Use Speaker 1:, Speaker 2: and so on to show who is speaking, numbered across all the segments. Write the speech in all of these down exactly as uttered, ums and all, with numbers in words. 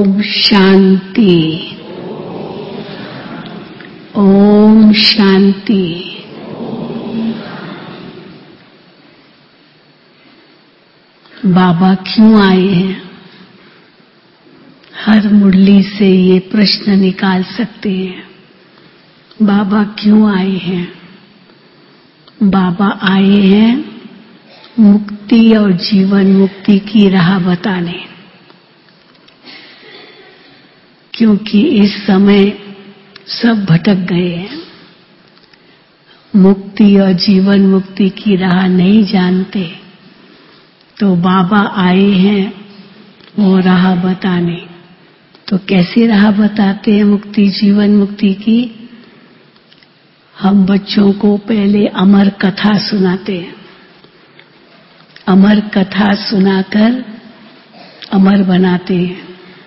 Speaker 1: ओम शांति। ओम शांति। बाबा क्यों आए हैं? हर मुरली से ये प्रश्न निकाल सकते हैं। बाबा क्यों आए हैं? बाबा आए हैं मुक्ति और जीवन मुक्ति की राह बताने, क्योंकि इस समय सब भटक गए हैं, मुक्ति और जीवन मुक्ति की राह नहीं जानते, तो बाबा आए हैं वो राह बताने। तो कैसे राह बताते हैं मुक्ति जीवन मुक्ति की? हम बच्चों को पहले अमर कथा सुनाते हैं। अमर कथा सुनाकर अमर बनाते हैं।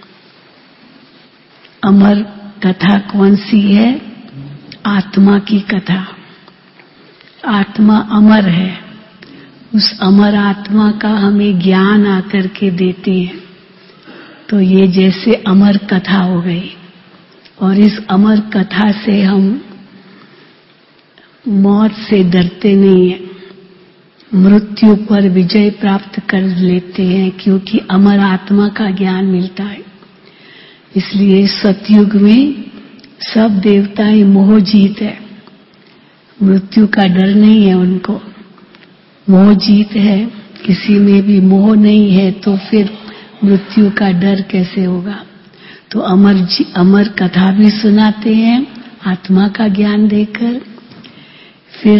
Speaker 1: अमर कथा कौन सी है? आत्मा की कथा। आत्मा अमर है। उस अमर आत्मा का हमें ज्ञान आकर के देते हैं। तो ये जैसे अमर कथा हो गई, और इस अमर कथा से हम मौत से डरते नहीं हैं, मृत्यु पर विजय प्राप्त कर लेते हैं, क्योंकि अमर आत्मा का ज्ञान मिलता है। इसलिए सतयुग में सब देवताएं मोह जीत है, मृत्यु का डर नहीं है उनको, मोह जीत है। किसी में भी मोह नहीं है तो फिर मृत्यु का डर कैसे होगा? तो अमर जी, अमर कथा भी सुनाते हैं आत्मा का ज्ञान देकर। फिर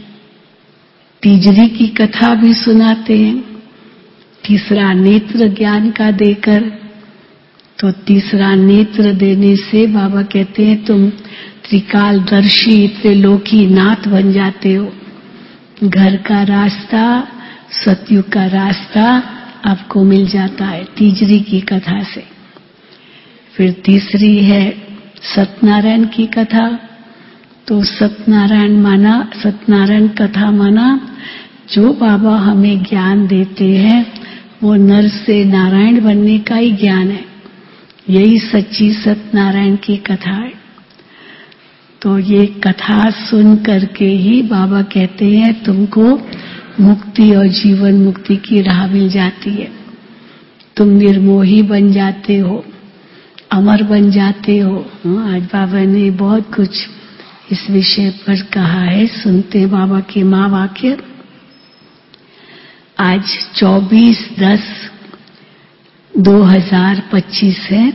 Speaker 1: तीजरी की कथा भी सुनाते हैं, तीसरा नेत्र ज्ञान का देकर। तो तीसरा नेत्र देने से बाबा कहते हैं तुम त्रिकालदर्शी त्रिलोकी नाथ बन जाते हो। घर का रास्ता, सतयुग का रास्ता आपको मिल जाता है तीजरी की कथा से। फिर तीसरी है सत्यनारायण की कथा। तो सत्यनारायण माना, सत्यनारायण कथा माना जो बाबा हमें ज्ञान देते हैं वो नर से नारायण बनने का ही ज्ञान है। यही सच्ची सत्यनारायण की कथा है। तो ये कथा सुन करके ही बाबा कहते हैं तुमको मुक्ति और जीवन मुक्ति की राह मिल जाती है। तुम निर्मोही बन जाते हो, अमर बन जाते हो। आज बाबा ने बहुत कुछ इस विषय पर कहा है, सुनते हैं बाबा के महावाक्य। आज चौबीस दस दो हजार पच्चीस है।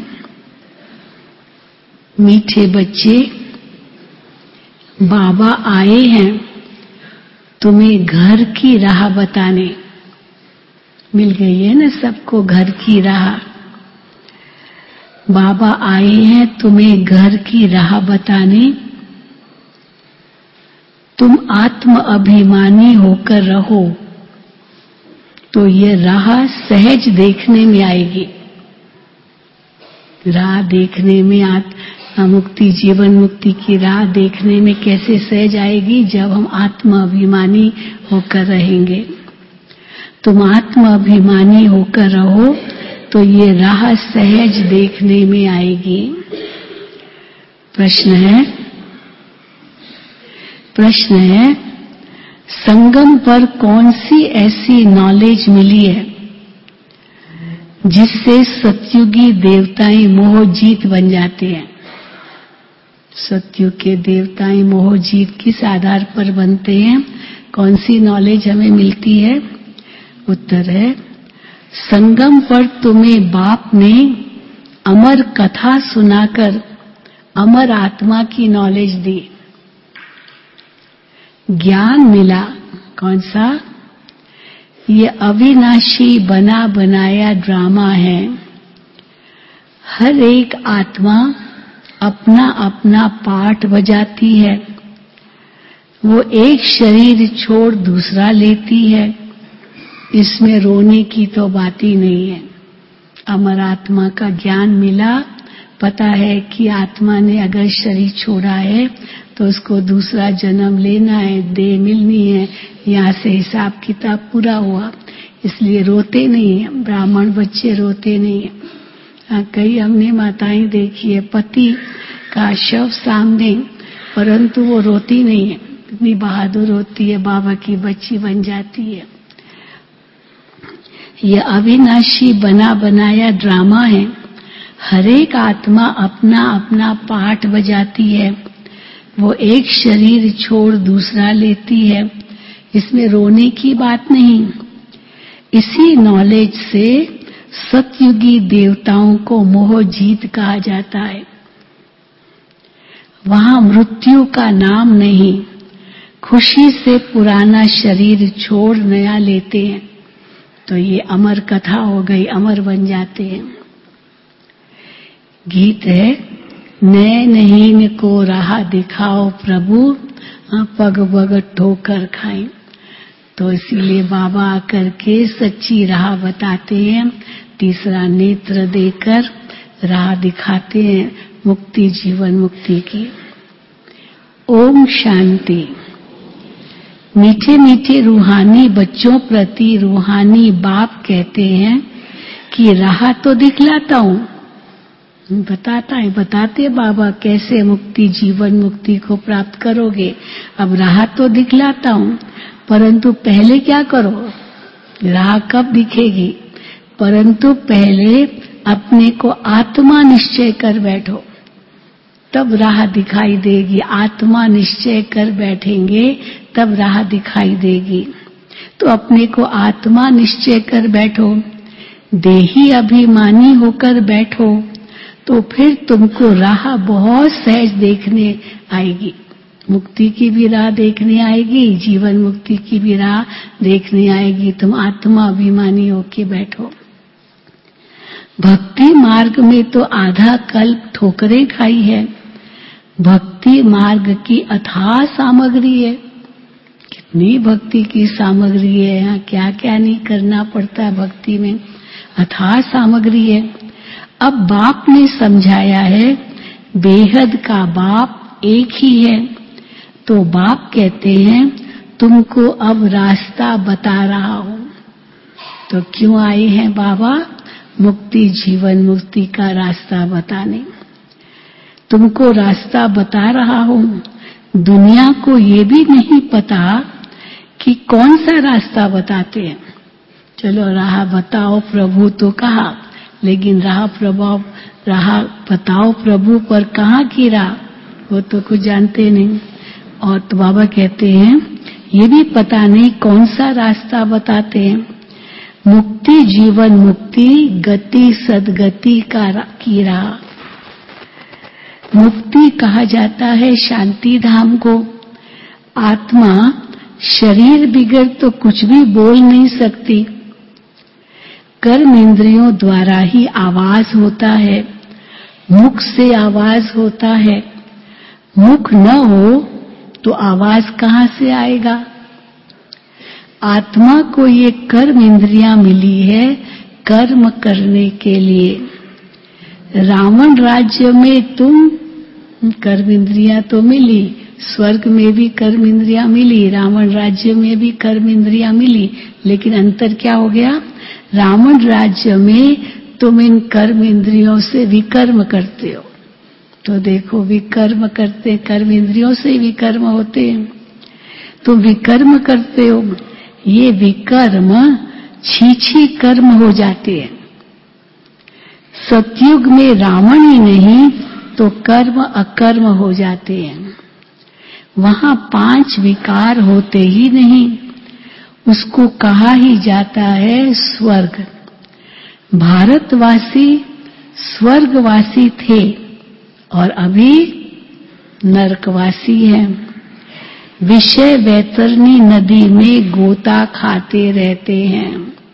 Speaker 1: मीठे बच्चे, बाबा आए हैं तुम्हें घर की राह बताने। मिल गई है ना सबको घर की राह। बाबा आए हैं तुम्हें घर की राह बताने। तुम आत्म अभिमानी होकर रहो तो ये राह सहज देखने में आएगी। राह देखने में आत्म मुक्ति जीवन मुक्ति की राह देखने में कैसे सहज आएगी? जब हम आत्म अभिमानी होकर रहेंगे। तुम आत्म अभिमानी होकर रहो तो ये राह सहज देखने में आएगी। प्रश्न है प्रश्न है संगम पर कौन सी ऐसी नॉलेज मिली है जिससे सतयुगी देवताएं मोह जीत बन जाते हैं? सतयुग के देवताएं मोह जीत किस आधार पर बनते हैं? कौन सी नॉलेज हमें मिलती है? उत्तर है संगम पर तुम्हें बाप ने अमर कथा सुनाकर अमर आत्मा की नॉलेज दी, ज्ञान मिला। कौन सा? ये अविनाशी बना बनाया ड्रामा है। हर एक आत्मा अपना अपना पार्ट बजाती है। वो एक शरीर छोड़ दूसरा लेती है। इसमें रोने की तो बात ही नहीं है। अमर आत्मा का ज्ञान मिला, पता है कि आत्मा ने अगर शरीर छोड़ा है तो उसको दूसरा जन्म लेना है, देह मिलनी है, यहाँ से हिसाब किताब पूरा हुआ। इसलिए रोते नहीं है, ब्राह्मण बच्चे रोते नहीं है। हाँ, कई हमने माताएं देखी है, पति का शव सामने, परंतु वो रोती नहीं है, इतनी बहादुर होती है, बाबा की बच्ची बन जाती है। यह अविनाशी बना बनाया ड्रामा है। हरेक आत्मा अपना अपना पाठ बजाती है, वो एक शरीर छोड़ दूसरा लेती है, इसमें रोने की बात नहीं। इसी नॉलेज से सतयुगी देवताओं को मोह जीत कहा जाता है। वहां मृत्यु का नाम नहीं, खुशी से पुराना शरीर छोड़ नया लेते हैं, तो ये अमर कथा हो गई, अमर बन जाते हैं। गीत है, नैनहीन को राह दिखाओ प्रभु, पग पग ठोकर खाएं। तो इसीलिए बाबा आकर के सच्ची राह बताते हैं, तीसरा नेत्र देकर राह दिखाते हैं मुक्ति, जीवन मुक्ति की। ओम शांति। मीठे मीठे रूहानी बच्चों प्रति रूहानी बाप कहते हैं कि राह तो दिखलाता हूँ, बताता है, बताते बाबा कैसे मुक्ति, जीवन मुक्ति को प्राप्त करोगे। अब राह तो दिखलाता हूँ, परंतु पहले क्या करो, राह कब दिखेगी, परंतु पहले अपने को आत्मा निश्चय कर बैठो, तब राह दिखाई देगी। आत्मा निश्चय कर बैठेंगे तब राह दिखाई देगी। तो अपने को आत्मा निश्चय कर बैठो, देही अभिमानी होकर बैठो, तो फिर तुमको राह बहुत सहज देखने आएगी। मुक्ति की भी राह देखने आएगी, जीवन मुक्ति की भी राह देखने आएगी। तुम आत्मा अभिमानी होके बैठो। भक्ति मार्ग में तो आधा कल्प ठोकरें खाई है। भक्ति मार्ग की अथाह सामग्री है। कितनी भक्ति की सामग्री है, यहाँ क्या क्या नहीं करना पड़ता है भक्ति में, अथाह सामग्री है। अब बाप ने समझाया है, बेहद का बाप एक ही है। तो बाप कहते हैं, तुमको अब रास्ता बता रहा हूं। तो क्यों आए हैं बाबा? मुक्ति, जीवन मुक्ति का रास्ता बताने। तुमको रास्ता बता रहा हूं। दुनिया को ये भी नहीं पता कि कौन सा रास्ता बताते हैं। चलो राह बताओ प्रभु तो कहा, लेकिन राह प्रभाव राह बताओ प्रभु पर कहाँ की राह, वो तो कुछ जानते नहीं। और तो बाबा कहते हैं, ये भी पता नहीं कौन सा रास्ता बताते हैं। मुक्ति, जीवन मुक्ति, गति सदगति का की राह। मुक्ति कहा जाता है शांति धाम को। आत्मा शरीर बिगड़ तो कुछ भी बोल नहीं सकती। कर्म इंद्रियों द्वारा ही आवाज होता है, मुख से आवाज होता है। मुख न हो तो आवाज कहाँ से आएगा? आत्मा को ये कर्म इंद्रियां मिली है कर्म करने के लिए। रावण राज्य में तुम कर्म इंद्रियां तो मिली, स्वर्ग में भी कर्म इंद्रियां मिली, रावण राज्य में भी कर्म इंद्रियां मिली, लेकिन अंतर क्या हो गया? रावण राज्य में तुम इन कर्म इंद्रियों से विकर्म करते हो। तो देखो, विकर्म करते, कर्म इंद्रियों से विकर्म होते हैं, तो विकर्म करते हो। ये विकर्म छीछी कर्म हो जाते हैं। सतयुग में रावण ही नहीं तो कर्म अकर्म हो जाते हैं। वहां पांच विकार होते ही नहीं, उसको कहा ही जाता है स्वर्ग। भारतवासी स्वर्गवासी थे और अभी नरकवासी हैं। विषय वैतरणी नदी में गोता खाते रहते हैं।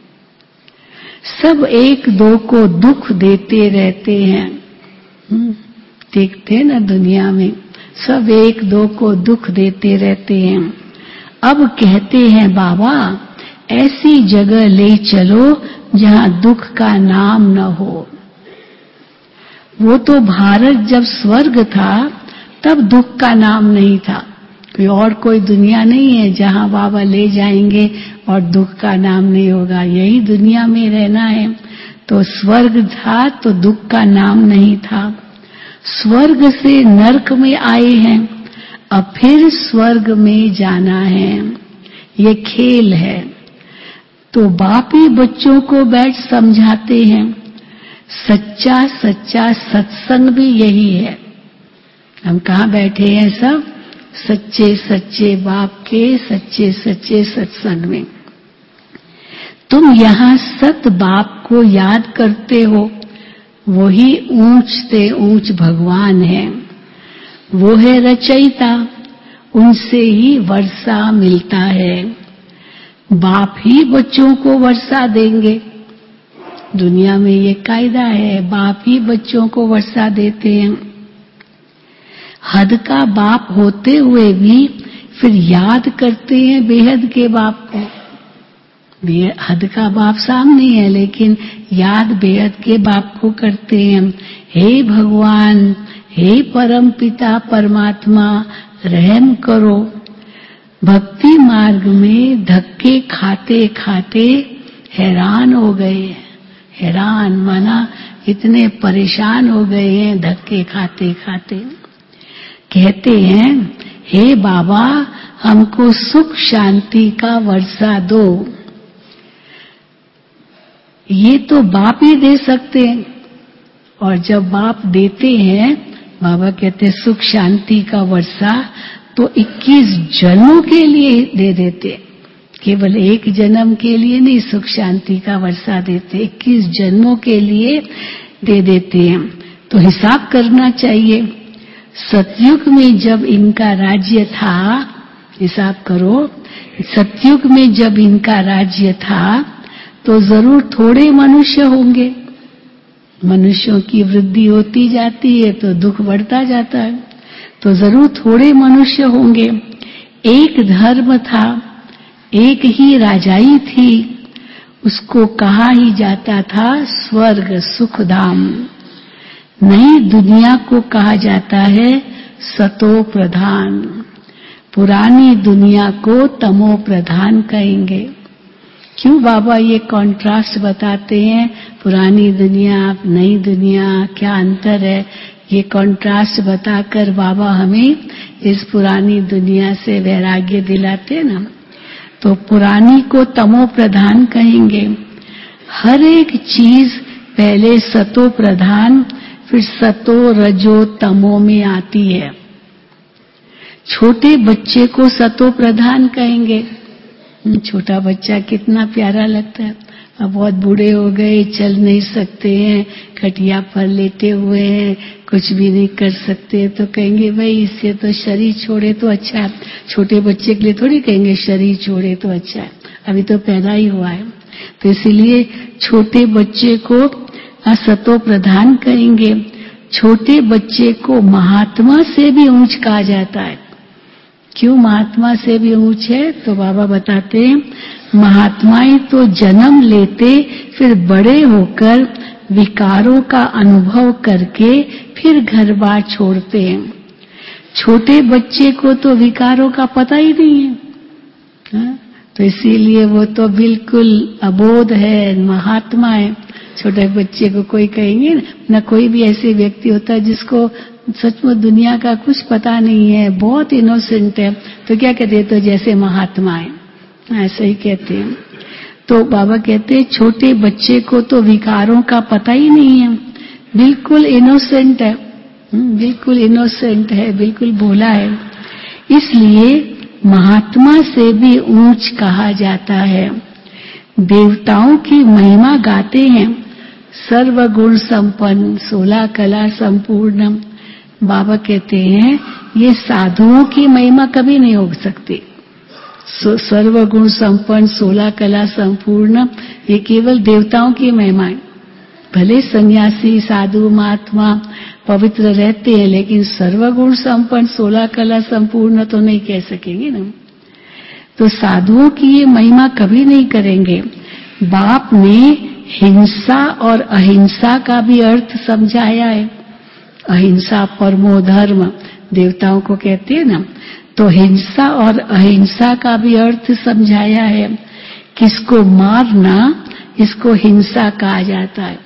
Speaker 1: सब एक दो को दुख देते रहते हैं। देखते ना दुनिया में, सब एक दो को दुख देते रहते हैं। अब कहते हैं बाबा, ऐसी जगह ले चलो जहां दुख का नाम न हो। वो तो भारत जब स्वर्ग था तब दुख का नाम नहीं था। कोई और कोई दुनिया नहीं है जहां बाबा ले जाएंगे और दुख का नाम नहीं होगा। यही दुनिया में रहना है तो स्वर्ग था तो दुख का नाम नहीं था। स्वर्ग से नरक में आए हैं, अब फिर स्वर्ग में जाना है, ये खेल है। तो बाप ही बच्चों को बैठ समझाते हैं। सच्चा सच्चा सत्संग भी यही है। हम कहाँ बैठे हैं सब? सच्चे सच्चे बाप के सच्चे सच्चे सत्संग में। तुम यहाँ सत बाप को याद करते हो, वही ऊंच से ऊंच भगवान है, वो है रचयिता, उनसे ही वर्षा मिलता है। बाप ही बच्चों को वर्षा देंगे। दुनिया में ये कायदा है, बाप ही बच्चों को वर्षा देते हैं। हद का बाप होते हुए भी फिर याद करते हैं बेहद के बाप को। हद का बाप सामने है, लेकिन याद बेहद के बाप को करते हैं। हे भगवान, हे परम पिता परमात्मा, रहम करो। भक्ति मार्ग में धक्के खाते खाते हैरान हो गए। हैरान माना इतने परेशान हो गए हैं धक्के खाते खाते। कहते हैं, हे बाबा, हमको सुख शांति का वर्षा दो। ये तो बाप ही दे सकते हैं, और जब बाप देते हैं, बाबा कहते हैं सुख शांति का वर्षा, तो इक्कीस जन्मों के लिए दे देते। केवल एक जन्म के लिए नहीं सुख शांति का वर्षा देते, इक्कीस जन्मों के लिए दे देते हैं। तो हिसाब करना चाहिए। सतयुग में जब इनका राज्य था, हिसाब करो, सतयुग में जब इनका राज्य था तो जरूर थोड़े मनुष्य होंगे। मनुष्यों की वृद्धि होती जाती है तो दुख बढ़ता जाता है, तो जरूर थोड़े मनुष्य होंगे। एक धर्म था, एक ही राजाई थी, उसको कहा ही जाता था स्वर्ग सुखधाम। नई दुनिया को कहा जाता है सतो प्रधान, पुरानी दुनिया को तमो प्रधान कहेंगे। क्यों बाबा ये कॉन्ट्रास्ट बताते हैं? पुरानी दुनिया, नई दुनिया, क्या अंतर है? ये कॉन्ट्रास्ट बताकर बाबा हमें इस पुरानी दुनिया से वैराग्य दिलाते ना। तो पुरानी को तमो प्रधान कहेंगे। हर एक चीज पहले सतो प्रधान, फिर सतो रजो तमो में आती है। छोटे बच्चे को सतो प्रधान कहेंगे। छोटा बच्चा कितना प्यारा लगता है। अब बहुत बूढ़े हो गए, चल नहीं सकते हैं, खटिया पर लेटे हुए हैं, कुछ भी नहीं कर सकते, तो कहेंगे भाई इससे तो शरीर छोड़े तो अच्छा है। छोटे बच्चे के लिए थोड़ी कहेंगे शरीर छोड़े तो अच्छा है, अभी तो पैदा ही हुआ है। तो इसलिए छोटे बच्चे को सतो प्रधान कहेंगे। छोटे बच्चे को महात्मा से भी ऊंच कहा जाता है। क्यों महात्मा से भी ऊंच है? तो बाबा बताते हैं, महात्माएं तो जन्म लेते, फिर बड़े होकर विकारों का अनुभव करके फिर घर बार छोड़ते हैं। छोटे बच्चे को तो विकारों का पता ही नहीं है, हा? तो इसीलिए वो तो बिल्कुल अबोध है, महात्मा है। छोटे बच्चे को कोई कहेंगे ना, ना कोई भी ऐसे व्यक्ति होता है जिसको सचमुच दुनिया का कुछ पता नहीं है, बहुत इनोसेंट है, तो क्या कहते हैं? तो जैसे महात्मा है, ऐसा ही कहते हैं। तो बाबा कहते हैं छोटे बच्चे को तो विकारों का पता ही नहीं है, बिल्कुल इनोसेंट है, बिल्कुल इनोसेंट है, बिल्कुल भोला है। इसलिए महात्मा से भी ऊंच कहा जाता है। देवताओं की महिमा गाते हैं, सर्वगुण संपन्न, सोलह कला संपूर्ण। बाबा कहते हैं ये साधुओं की महिमा कभी नहीं हो सकती। सर्वगुण संपन्न, सोलह कला संपूर्ण, ये केवल देवताओं की महिमा है। भले सन्यासी, साधु, महात्मा पवित्र रहते हैं, लेकिन सर्वगुण संपन्न, सोलह कला संपूर्ण तो नहीं कह सकेंगे ना। तो साधुओं की ये महिमा कभी नहीं करेंगे। बाप ने हिंसा और अहिंसा का भी अर्थ समझाया है। अहिंसा परमो धर्म देवताओं को कहते हैं ना, तो हिंसा और अहिंसा का भी अर्थ समझाया है। किसको मारना, इसको हिंसा कहा जाता है।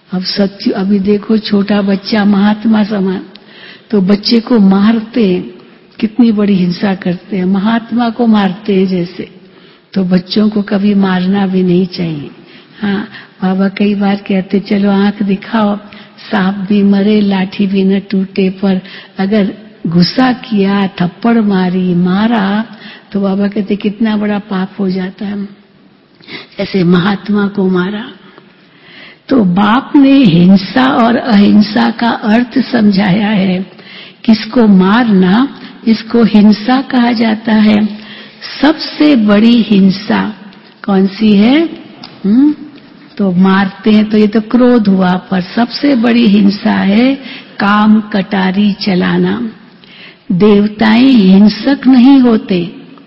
Speaker 1: अब सत्य, अभी देखो छोटा बच्चा महात्मा समान, तो बच्चे को मारते हैं, कितनी बड़ी हिंसा करते हैं, महात्मा को मारते हैं जैसे। तो बच्चों को कभी मारना भी नहीं चाहिए। हाँ, बाबा कई बार कहते चलो आंख दिखाओ, सांप भी मरे लाठी भी न टूटे, पर अगर गुस्सा किया, थप्पड़ मारी, मारा, तो बाबा कहते कितना बड़ा पाप हो जाता है। ऐसे महात्मा को मारा। तो बाप ने हिंसा और अहिंसा का अर्थ समझाया है। किसको मारना, इसको हिंसा कहा जाता है। सबसे बड़ी हिंसा कौन सी है? हुँ? तो मारते हैं तो ये तो क्रोध हुआ, पर सबसे बड़ी हिंसा है काम कटारी चलाना। देवताएं हिंसक नहीं होते,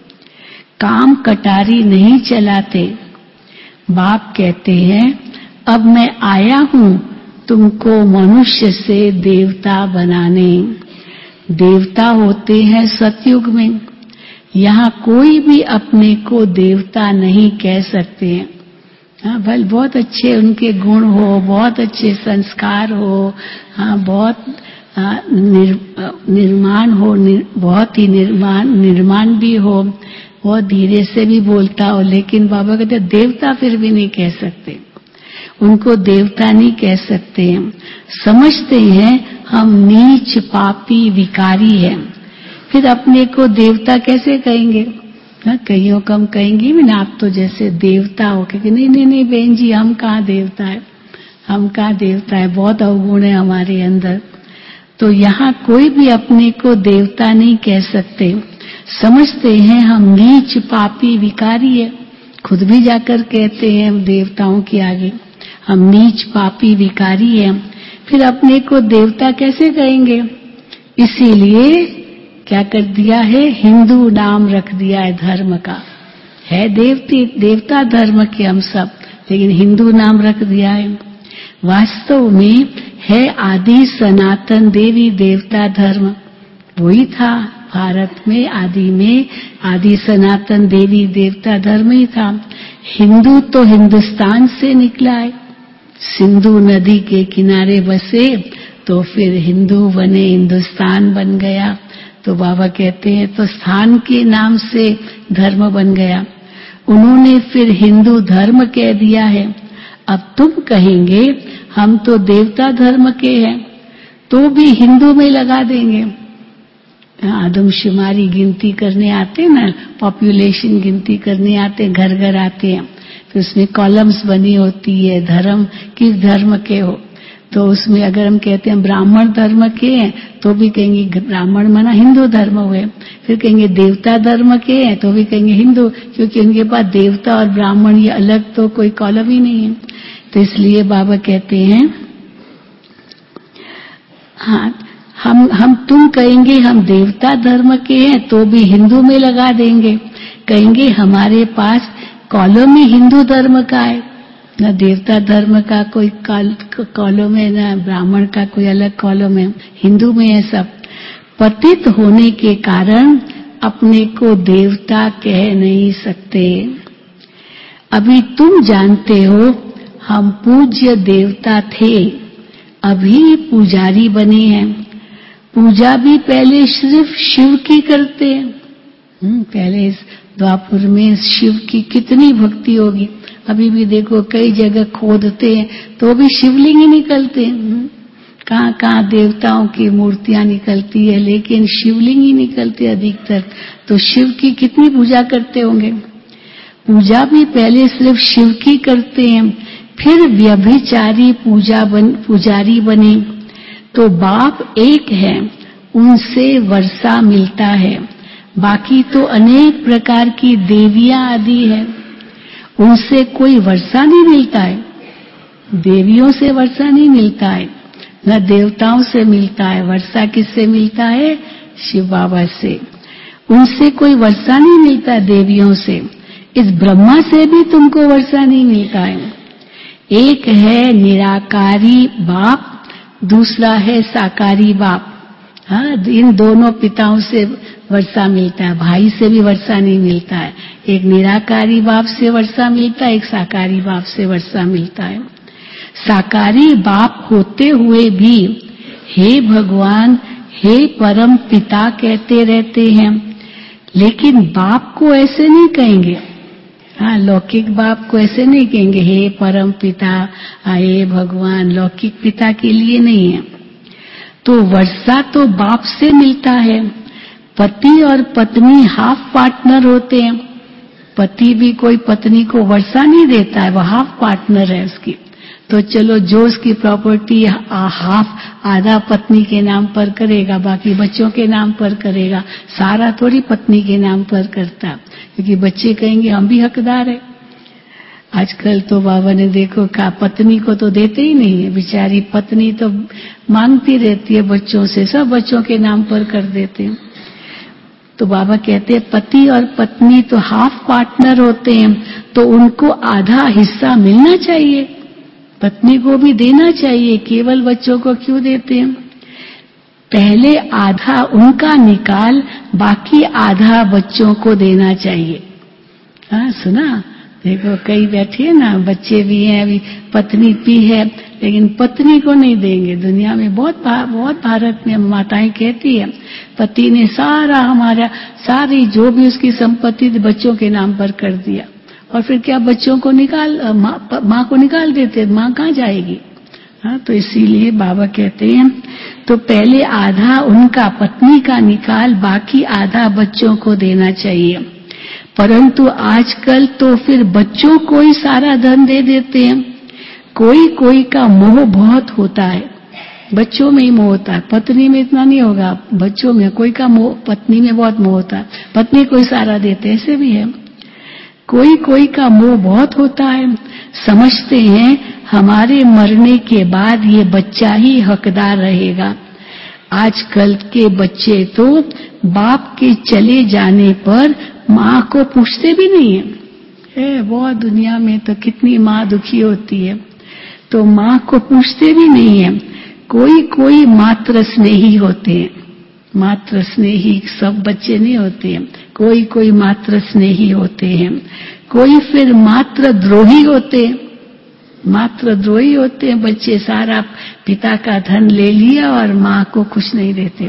Speaker 1: काम कटारी नहीं चलाते। बाप कहते हैं अब मैं आया हूं तुमको मनुष्य से देवता बनाने। देवता होते हैं सतयुग में। यहाँ कोई भी अपने को देवता नहीं कह सकते हैं। हाँ, भले बहुत अच्छे उनके गुण हो, बहुत अच्छे संस्कार हो, हाँ, बहुत हाँ, निर, निर्माण हो, निर, बहुत ही निर्माण निर्माण भी हो, बहुत धीरे से भी बोलता हो, लेकिन बाबा कहते देवता फिर भी नहीं कह सकते। उनको देवता नहीं कह सकते हैं। समझते हैं हम नीच पापी विकारी हैं, फिर अपने को देवता कैसे कहेंगे? हाँ, कईयों को हम कहेंगे भी ना आप तो जैसे देवता हो, क्योंकि नहीं नहीं नहीं बहन जी, हम कहाँ देवता है, हम कहाँ देवता है, बहुत अवगुण है हमारे अंदर। तो यहाँ कोई भी अपने को देवता नहीं कह सकते। समझते हैं हम नीच पापी विकारी है, खुद भी जाकर कहते हैं देवताओं के आगे हम नीच पापी विकारी हैं, फिर अपने को देवता कैसे कहेंगे? इसीलिए क्या कर दिया है? हिंदू नाम रख दिया है धर्म का। है देवती देवता धर्म के हम सब, लेकिन हिंदू नाम रख दिया है। वास्तव में है आदि सनातन देवी देवता धर्म, वही था भारत में आदि में, आदि सनातन देवी देवता धर्म ही था। हिंदू तो हिंदुस्तान से निकला है, सिंधु नदी के किनारे बसे तो फिर हिंदू बने, हिंदुस्तान बन गया। तो बाबा कहते हैं तो स्थान के नाम से धर्म बन गया। उन्होंने फिर हिंदू धर्म कह दिया है। अब तुम कहेंगे हम तो देवता धर्म के हैं, तो भी हिंदू में लगा देंगे। आदमशुमारी गिनती करने आते ना, पॉपुलेशन गिनती करने आते, घर घर आते हैं, तो उसमें कॉलम्स बनी होती है, धर्म किस धर्म के हो। तो उसमें अगर हम कहते हैं ब्राह्मण धर्म के हैं, तो भी कहेंगे ब्राह्मण माना हिंदू धर्म हुए। फिर कहेंगे देवता धर्म के हैं, तो भी कहेंगे हिंदू, क्योंकि उनके पास देवता और ब्राह्मण ये अलग तो कोई कॉलम ही नहीं है। तो इसलिए बाबा कहते हैं हाँ, हम हम तुम कहेंगे हम देवता धर्म के हैं, तो भी हिंदू में लगा देंगे। कहेंगे हमारे पास कॉलम ही हिंदू धर्म का है, न देवता धर्म का कोई कॉलम है, न ब्राह्मण का कोई अलग कॉलम है, हिंदू में है सब। पतित होने के कारण अपने को देवता कह नहीं सकते। अभी तुम जानते हो हम पूज्य देवता थे, अभी पुजारी बने हैं। पूजा भी पहले सिर्फ शिव की करते हैं। पहले इस द्वापर में शिव की कितनी भक्ति होगी। अभी भी देखो कई जगह खोदते हैं तो भी शिवलिंग ही निकलते हैं। कहाँ कहाँ देवताओं की मूर्तियां निकलती है, लेकिन शिवलिंग ही निकलते अधिकतर। तो शिव की कितनी पूजा करते होंगे। पूजा भी पहले सिर्फ शिव की करते हैं, फिर व्यभिचारी पूजा बन पुजारी बने। तो बाप एक है, उनसे वर्षा मिलता है, बाकी तो अनेक प्रकार की देवियां आदि है, उनसे कोई वर्षा नहीं मिलता है। देवियों से वर्षा नहीं मिलता है, न देवताओं से मिलता है। वर्षा किससे मिलता है? शिव बाबा से। उनसे कोई वर्षा नहीं मिलता देवियों से। इस ब्रह्मा से भी तुमको वर्षा नहीं मिलता है। एक है निराकारी बाप, दूसरा है साकारी बाप। हाँ, इन दोनों पिताओं से वर्षा मिलता है, भाई से भी वर्षा नहीं मिलता है। एक निराकारी बाप से वर्षा मिलता है, एक साकारी बाप से वर्षा मिलता है। साकारी बाप होते हुए भी हे भगवान, हे परम पिता कहते रहते हैं, लेकिन बाप को ऐसे नहीं कहेंगे। हाँ, लौकिक बाप को ऐसे नहीं कहेंगे हे परम पिता, हे भगवान। लौकिक पिता के लिए नहीं है। तो वर्षा तो बाप से मिलता है। पति और पत्नी हाफ पार्टनर होते हैं। पति भी कोई पत्नी को वर्षा नहीं देता है, वो हाफ पार्टनर है उसकी। तो चलो जो उसकी प्रॉपर्टी हाफ आधा पत्नी के नाम पर करेगा, बाकी बच्चों के नाम पर करेगा। सारा थोड़ी पत्नी के नाम पर करता, क्योंकि बच्चे कहेंगे हम भी हकदार है। आजकल तो बाबा ने देखो कहा पत्नी को तो देते ही नहीं है, बेचारी पत्नी तो मांगती रहती है बच्चों से, सब बच्चों के नाम पर कर देते हैं। तो बाबा कहते हैं पति और पत्नी तो हाफ पार्टनर होते हैं, तो उनको आधा हिस्सा मिलना चाहिए, पत्नी को भी देना चाहिए, केवल बच्चों को क्यों देते हैं? पहले आधा उनका निकाल, बाकी आधा बच्चों को देना चाहिए। हाँ, सुना? देखो कई बैठे हैं ना, बच्चे भी हैं, अभी पत्नी भी है, लेकिन पत्नी को नहीं देंगे। दुनिया में बहुत बहुत भारत में माताएं कहती है पति ने सारा हमारा सारी जो भी उसकी संपत्ति बच्चों के नाम पर कर दिया, और फिर क्या बच्चों को निकाल माँ मा को निकाल देते, माँ कहाँ जाएगी? हाँ, तो इसीलिए बाबा कहते हैं तो पहले आधा उनका पत्नी का निकाल, बाकी आधा बच्चों को देना चाहिए। परंतु आजकल तो फिर बच्चों को ही सारा धन दे देते हैं। कोई कोई का मोह बहुत होता है, बच्चों में ही मोह होता है, पत्नी में इतना नहीं होगा, बच्चों में कोई का मोह, पत्नी में बहुत मोह होता है, पत्नी को ही सारा देते, ऐसे भी है। कोई कोई का मोह बहुत होता है, समझते हैं हमारे मरने के बाद ये बच्चा ही हकदार रहेगा। आजकल के बच्चे तो बाप के चले जाने पर माँ को पूछते भी नहीं है। है बहुत दुनिया में तो कितनी माँ दुखी होती है, तो माँ को पूछते भी नहीं है। कोई कोई मात्र स्नेही होते हैं, मात्र स्नेही सब बच्चे नहीं होते हैं, कोई कोई मात्र स्नेही होते हैं, कोई फिर मात्र द्रोही होते हैं। मात्र द्रोही होते हैं बच्चे, सारा पिता का धन ले लिया और माँ को कुछ नहीं देते।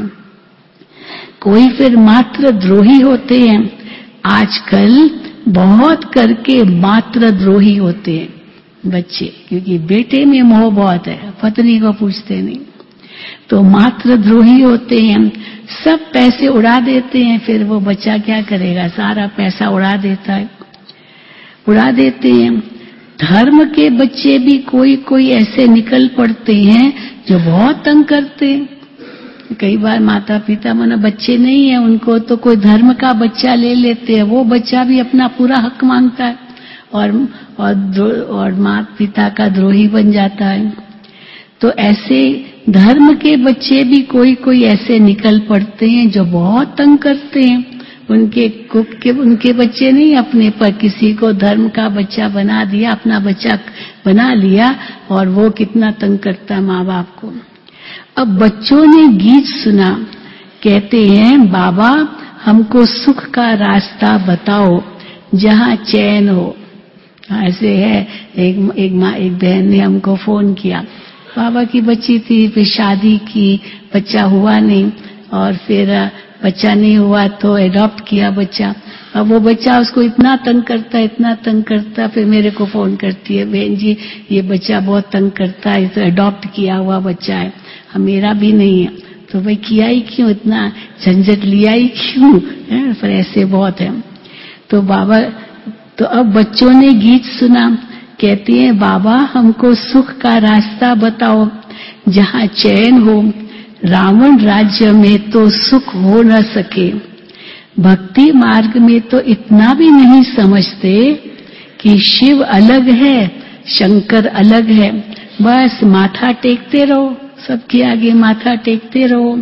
Speaker 1: कोई फिर मात्र द्रोही होते हैं। आजकल बहुत करके मात्र द्रोही होते हैं बच्चे, क्योंकि बेटे में मोह बहुत है, पत्नी को पूछते नहीं। तो मात्र द्रोही होते हैं, सब पैसे उड़ा देते हैं, फिर वो बच्चा क्या करेगा? सारा पैसा उड़ा देता है, उड़ा देते हैं। धर्म के बच्चे भी कोई कोई ऐसे निकल पड़ते हैं जो बहुत तंग करते हैं। कई बार माता पिता माना बच्चे नहीं है उनको, तो कोई धर्म का बच्चा ले लेते हैं, वो बच्चा भी अपना पूरा हक मांगता है और और, और माता पिता का द्रोही बन जाता है। तो ऐसे धर्म के बच्चे भी कोई कोई ऐसे निकल पड़ते हैं जो बहुत तंग करते हैं। उनके के उनके बच्चे नहीं, अपने पर किसी को धर्म का बच्चा बना दिया, अपना बच्चा बना लिया, और वो कितना तंग करता है माँ बाप को। अब बच्चों ने गीत सुना, कहते हैं बाबा हमको सुख का रास्ता बताओ जहाँ चैन हो। ऐसे है, एक एक माँ एक बहन ने हमको फोन किया, बाबा की बच्ची थी, फिर शादी की, बच्चा हुआ नहीं, और फिर बच्चा नहीं हुआ तो एडॉप्ट किया बच्चा। अब वो बच्चा उसको इतना तंग करता है, इतना तंग करता, फिर मेरे को फोन करती है, बहन जी ये बच्चा बहुत तंग करता है, तो एडॉप्ट किया हुआ बच्चा है, मेरा भी नहीं है। तो भाई किया ही क्यों, इतना झंझट लिया ही क्यों है? फिर ऐसे बहुत है। तो बाबा तो अब बच्चों ने गीत सुना, कहती है बाबा हमको सुख का रास्ता बताओ जहाँ चैन हो। रावण राज्य में तो सुख हो न सके, भक्ति मार्ग में तो इतना भी नहीं समझते कि शिव अलग है, शंकर अलग है, बस माथा टेकते रहो, सबके आगे माथा टेकते रहो।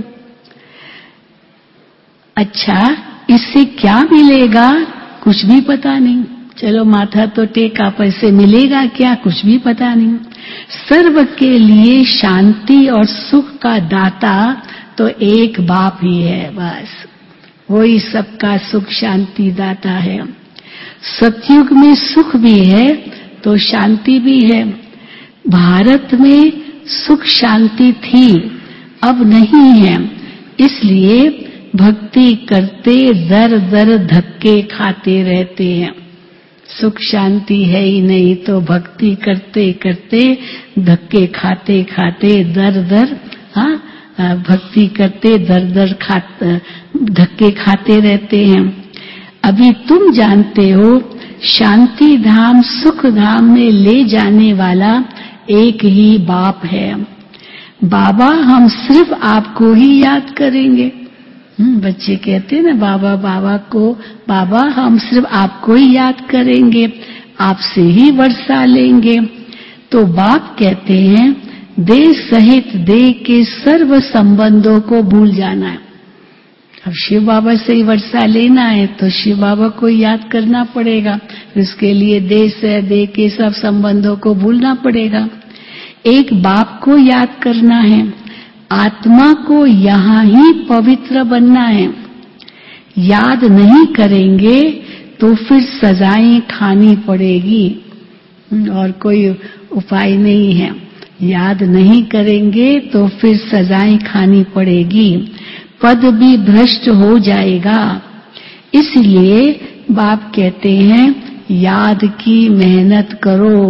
Speaker 1: अच्छा इससे क्या मिलेगा? कुछ भी पता नहीं। चलो माथा तो टेका, पर इससे मिलेगा क्या? कुछ भी पता नहीं। सर्व के लिए शांति और सुख का दाता तो एक बाप ही है, बस वही सबका सुख शांति दाता है। सतयुग में सुख भी है तो शांति भी है। भारत में सुख शांति थी, अब नहीं है, इसलिए भक्ति करते दर दर धक्के खाते रहते हैं। सुख शांति है ही नहीं तो भक्ति करते करते धक्के खाते खाते दर दर हाँ भक्ति करते दर दर खाते धक्के खाते रहते हैं। अभी तुम जानते हो शांति धाम सुख धाम में ले जाने वाला एक ही बाप है। बाबा हम सिर्फ आपको ही याद करेंगे। बच्चे कहते हैं ना बाबा बाबा को, बाबा हम सिर्फ आपको ही याद करेंगे, आपसे ही वर्षा लेंगे। तो बाप कहते हैं देह सहित देह के सर्व संबंधों को भूल जाना है। अब शिव बाबा से ही वर्षा लेना है तो शिव बाबा को याद करना पड़ेगा, इसके लिए देह से देह के सब संबंधों को भूलना पड़ेगा। एक बाप को याद करना है, आत्मा को यहाँ ही पवित्र बनना है। याद नहीं करेंगे तो फिर सजाएं खानी पड़ेगी और कोई उपाय नहीं है। याद नहीं करेंगे तो फिर सजाएं खानी पड़ेगी, पद भी भ्रष्ट हो जाएगा। इसलिए बाप कहते हैं याद की मेहनत करो,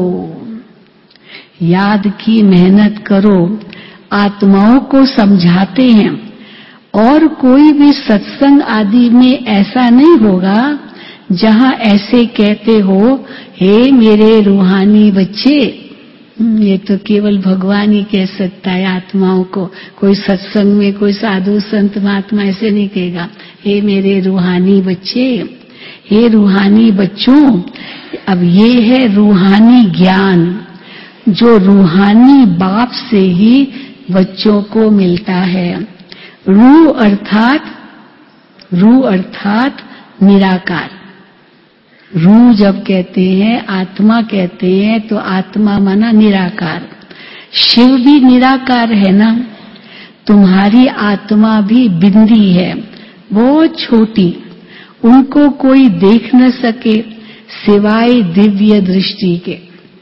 Speaker 1: याद की मेहनत करो। आत्माओं को समझाते हैं और कोई भी सत्संग आदि में ऐसा नहीं होगा जहां ऐसे कहते हो हे मेरे रूहानी बच्चे। ये तो केवल भगवान ही कह सकता है आत्माओं को। कोई सत्संग में कोई साधु संत महात्मा ऐसे नहीं कहेगा हे मेरे रूहानी बच्चे, हे रूहानी बच्चों। अब ये है रूहानी ज्ञान जो रूहानी बाप से ही बच्चों को मिलता है। रूह अर्थात रूह अर्थात निराकार। रूह जब कहते हैं आत्मा कहते हैं तो आत्मा माना निराकार। शिव भी निराकार है ना। तुम्हारी आत्मा भी बिंदी है, बहुत छोटी, उनको कोई देख न सके सिवाय दिव्य दृष्टि के।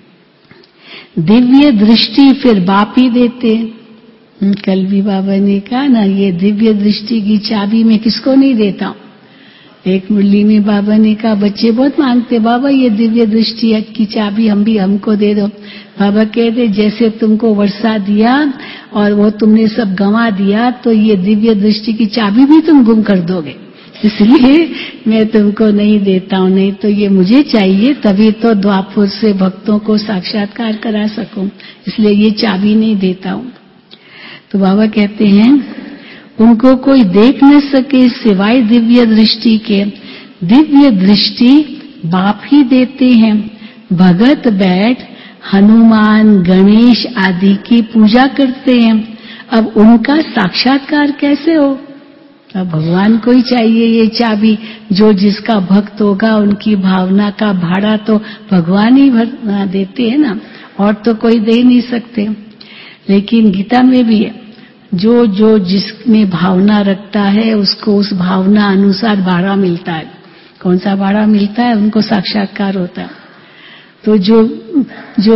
Speaker 1: दिव्य दृष्टि फिर बाप ही देते। कल भी बाबा ने कहा ना ये दिव्य दृष्टि की चाबी मैं किसको नहीं देता हूं। एक मुरली में बाबा ने कहा बच्चे बहुत मांगते बाबा ये दिव्य दृष्टि की चाबी हम भी हमको दे दो। बाबा कहते जैसे तुमको वर्षा दिया और वो तुमने सब गंवा दिया तो ये दिव्य दृष्टि की चाबी भी तुम गुम कर दोगे, इसलिए मैं तुमको नहीं देता हूं। नहीं तो ये मुझे चाहिए, तभी तो द्वापर से भक्तों को साक्षात्कार करा सकूं, इसलिए ये चाबी नहीं देता हूं। तो बाबा कहते हैं उनको कोई देख न सके सिवाय दिव्य दृष्टि के। दिव्य दृष्टि बाप ही देते हैं। भगत बैठ हनुमान गणेश आदि की पूजा करते हैं। अब उनका साक्षात्कार कैसे हो? अब भगवान को ही चाहिए ये चाबी। जो जिसका भक्त होगा उनकी भावना का भाड़ा तो भगवान ही भर देते हैं ना, और तो कोई दे नहीं सकते। लेकिन गीता में भी है जो जो जिसमें भावना रखता है उसको उस भावना अनुसार भाड़ा मिलता है। कौन सा भाड़ा मिलता है? उनको साक्षात्कार होता है। तो जो जो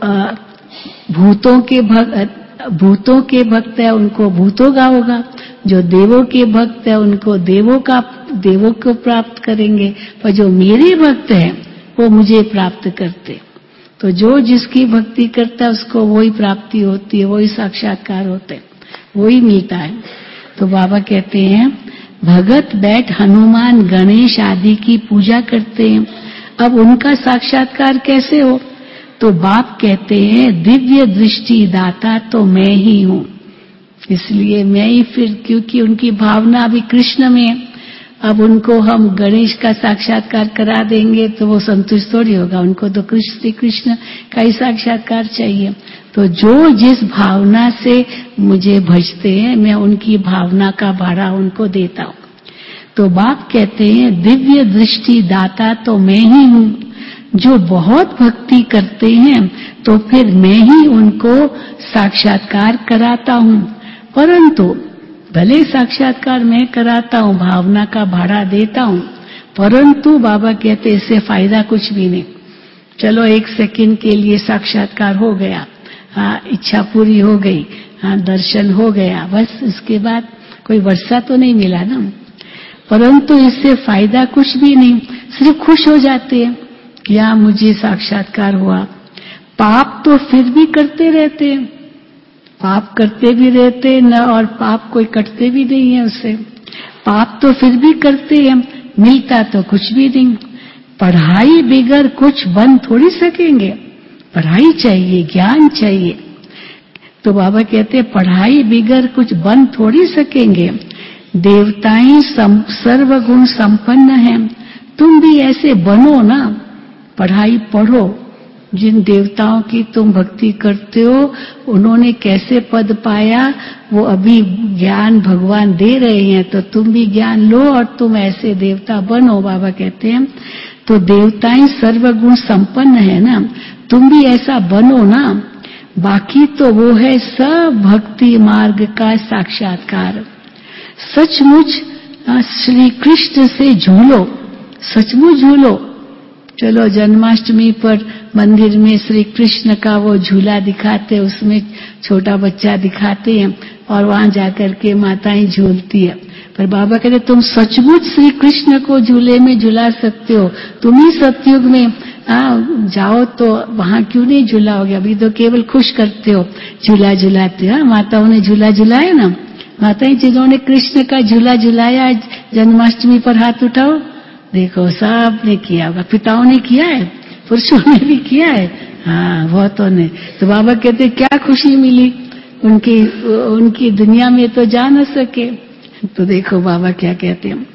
Speaker 1: भूतों के भक्त भूतों के भक्त है उनको भूतों का होगा, जो देवों के भक्त है उनको देवों का देवों को प्राप्त करेंगे, पर जो मेरे भक्त हैं वो मुझे प्राप्त करते। तो जो जिसकी भक्ति करता है उसको वही प्राप्ति होती है, वही साक्षात्कार होते हैं, वही मिलता है। तो बाबा कहते हैं भगत बैठ हनुमान गणेश आदि की पूजा करते हैं। अब उनका साक्षात्कार कैसे हो? तो बाप कहते हैं दिव्य दृष्टि दाता तो मैं ही हूं, इसलिए मैं ही फिर, क्योंकि उनकी भावना भी कृष्ण में। अब उनको हम गणेश का साक्षात्कार करा देंगे तो वो संतुष्ट थोड़ी होगा, उनको तो कृष्ण श्री कृष्ण का ही साक्षात्कार चाहिए। तो जो जिस भावना से मुझे भजते हैं मैं उनकी भावना का भाड़ा उनको देता हूं। तो बाप कहते हैं दिव्य दृष्टि दाता तो मैं ही हूं। जो बहुत भक्ति करते हैं तो फिर मैं ही उनको साक्षात्कार कराता हूं। परंतु भले साक्षात्कार मैं कराता हूं, भावना का भाड़ा देता हूं, परंतु बाबा कहते इससे फायदा कुछ भी नहीं। चलो एक सेकंड के लिए साक्षात्कार हो गया, हाँ इच्छा पूरी हो गई, हाँ दर्शन हो गया, बस इसके बाद कोई वर्षा तो नहीं मिला ना। परंतु इससे फायदा कुछ भी नहीं, सिर्फ खुश हो जाते हैं कि हाँ मुझे साक्षात्कार हुआ। पाप तो फिर भी करते रहते हैं, पाप करते भी रहते न, और पाप कोई कटते भी नहीं है उससे। पाप तो फिर भी करते हैं, मिलता तो कुछ भी नहीं। पढ़ाई बिगर कुछ बन थोड़ी सकेंगे, पढ़ाई चाहिए, ज्ञान चाहिए। तो बाबा कहते हैं पढ़ाई बिगर कुछ बन थोड़ी सकेंगे। देवताएं सर्वगुण संपन्न हैं, तुम भी ऐसे बनो ना, पढ़ाई पढ़ो। जिन देवताओं की तुम भक्ति करते हो उन्होंने कैसे पद पाया, वो अभी ज्ञान भगवान दे रहे हैं, तो तुम भी ज्ञान लो और तुम ऐसे देवता बनो। बाबा कहते हैं तो देवताएं सर्वगुण संपन्न है ना, तुम भी ऐसा बनो ना। बाकी तो वो है सब भक्ति मार्ग का साक्षात्कार। सचमुच श्री कृष्ण से झूलो, सचमुच झूलो। चलो जन्माष्टमी पर मंदिर में श्री कृष्ण का वो झूला दिखाते, उसमें छोटा बच्चा दिखाते हैं और वहां जाकर के माताएं झूलती है। पर बाबा कहते तुम सचमुच श्री कृष्ण को झूले में झुला सकते हो, तुम ही सतयुग में आ, जाओ तो वहां क्यों नहीं झूलाओगे? अभी तो केवल खुश करते हो, झूला झुलाते हो। माताओं ने झूला झुलाया ना, माताएं जिन्होंने कृष्ण का झूला झुलाया जन्माष्टमी पर हाथ उठाओ, देखो सब ने किया होगा, पिताओं ने किया है, पुरुषों ने भी किया है, हाँ बहुतों ने। तो बाबा कहते क्या खुशी मिली उनकी उनकी दुनिया में तो जा न सके। तो देखो बाबा क्या कहते हैं,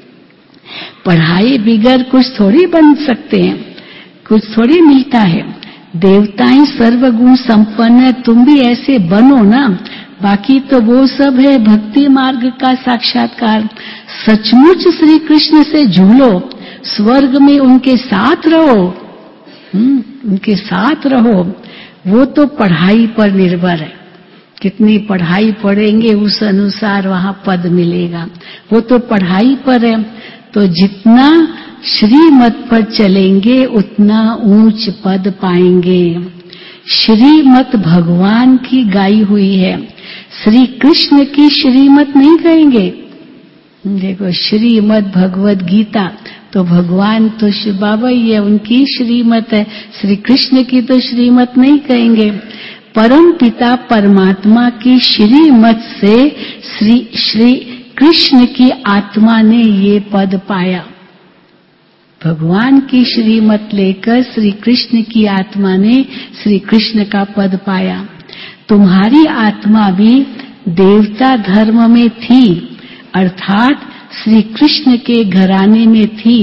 Speaker 1: पढ़ाई बिगर कुछ थोड़ी बन सकते हैं, कुछ थोड़ी मिलता है। देवताएं सर्वगुण संपन्न है, तुम भी ऐसे बनो ना। बाकी तो वो सब है भक्ति मार्ग का साक्षात्कार। सचमुच श्री कृष्ण से झूलो, स्वर्ग में उनके साथ रहो, हम्म उनके साथ रहो। वो तो पढ़ाई पर निर्भर है, कितनी पढ़ाई पढ़ेंगे उस अनुसार वहां पद मिलेगा, वो तो पढ़ाई पर है। तो जितना श्रीमत पर चलेंगे उतना ऊंच पद पाएंगे। श्रीमत भगवान की गाई हुई है, श्री कृष्ण की श्रीमत नहीं कहेंगे। देखो श्रीमद भगवत गीता तो भगवान तो शिव बाबा ही है, उनकी श्रीमत है, श्री कृष्ण की तो श्रीमत नहीं कहेंगे। परम पिता परमात्मा की श्रीमत से श्री श्री कृष्ण की आत्मा ने ये पद पाया। भगवान की श्रीमत लेकर श्री कृष्ण की आत्मा ने श्री कृष्ण का पद पाया। तुम्हारी आत्मा भी देवता धर्म में थी, अर्थात श्री कृष्ण के घराने में थी।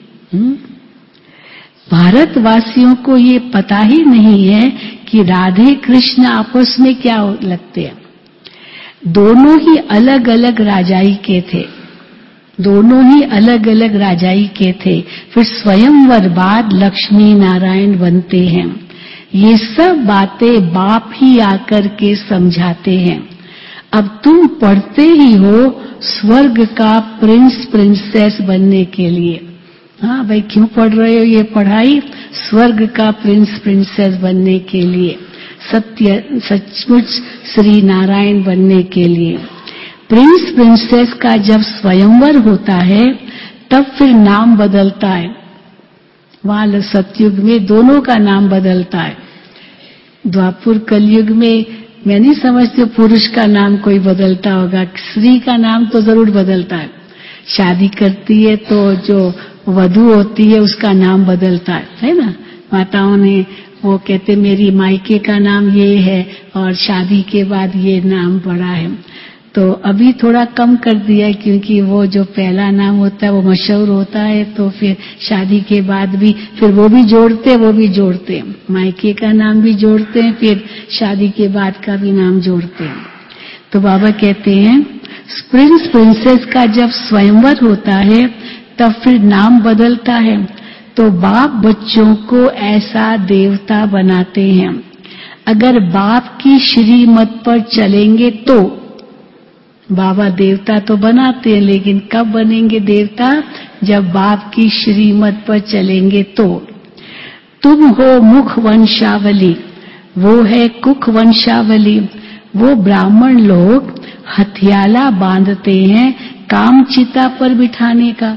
Speaker 1: भारतवासियों को ये पता ही नहीं है कि राधे कृष्ण आपस में क्या लगते हैं। दोनों ही अलग अलग राजाई के थे, दोनों ही अलग अलग राजाई के थे। फिर स्वयंवर बाद लक्ष्मी नारायण बनते हैं। ये सब बातें बाप ही आकर के समझाते हैं। अब तुम पढ़ते ही हो स्वर्ग का प्रिंस प्रिंसेस बनने के लिए। हाँ भाई क्यों पढ़ रहे हो ये पढ़ाई? स्वर्ग का प्रिंस प्रिंसेस बनने के लिए, सत्य सचमुच श्री नारायण बनने के लिए। प्रिंस प्रिंसेस का जब स्वयंवर होता है तब फिर नाम बदलता है। वहां सतयुग में दोनों का नाम बदलता है। द्वापुर कलयुग में मैं नहीं समझती पुरुष का नाम कोई बदलता होगा, स्त्री का नाम तो जरूर बदलता है। शादी करती है तो जो वधू होती है उसका नाम बदलता है, है ना। माताओं ने वो कहते मेरी मायके का नाम ये है और शादी के बाद ये नाम पड़ा है। तो अभी थोड़ा कम कर दिया है क्योंकि वो जो पहला नाम होता है वो मशहूर होता है, तो फिर शादी के बाद भी फिर वो भी जोड़ते वो भी जोड़ते हैं, मायके का नाम भी जोड़ते हैं, फिर शादी के बाद का भी नाम जोड़ते हैं। तो बाबा कहते हैं प्रिंस प्रिंसेस का जब स्वयंवर होता है तब फिर नाम बदलता है। तो बाप बच्चों को ऐसा देवता बनाते हैं। अगर बाप की श्रीमत पर चलेंगे तो बाबा देवता तो बनाते हैं, लेकिन कब बनेंगे देवता? जब बाप की श्रीमत पर चलेंगे तो। तुम हो मुख वंशावली, वो है कुक वंशावली। वो ब्राह्मण लोग हथियाला बांधते हैं काम चिता पर बिठाने का।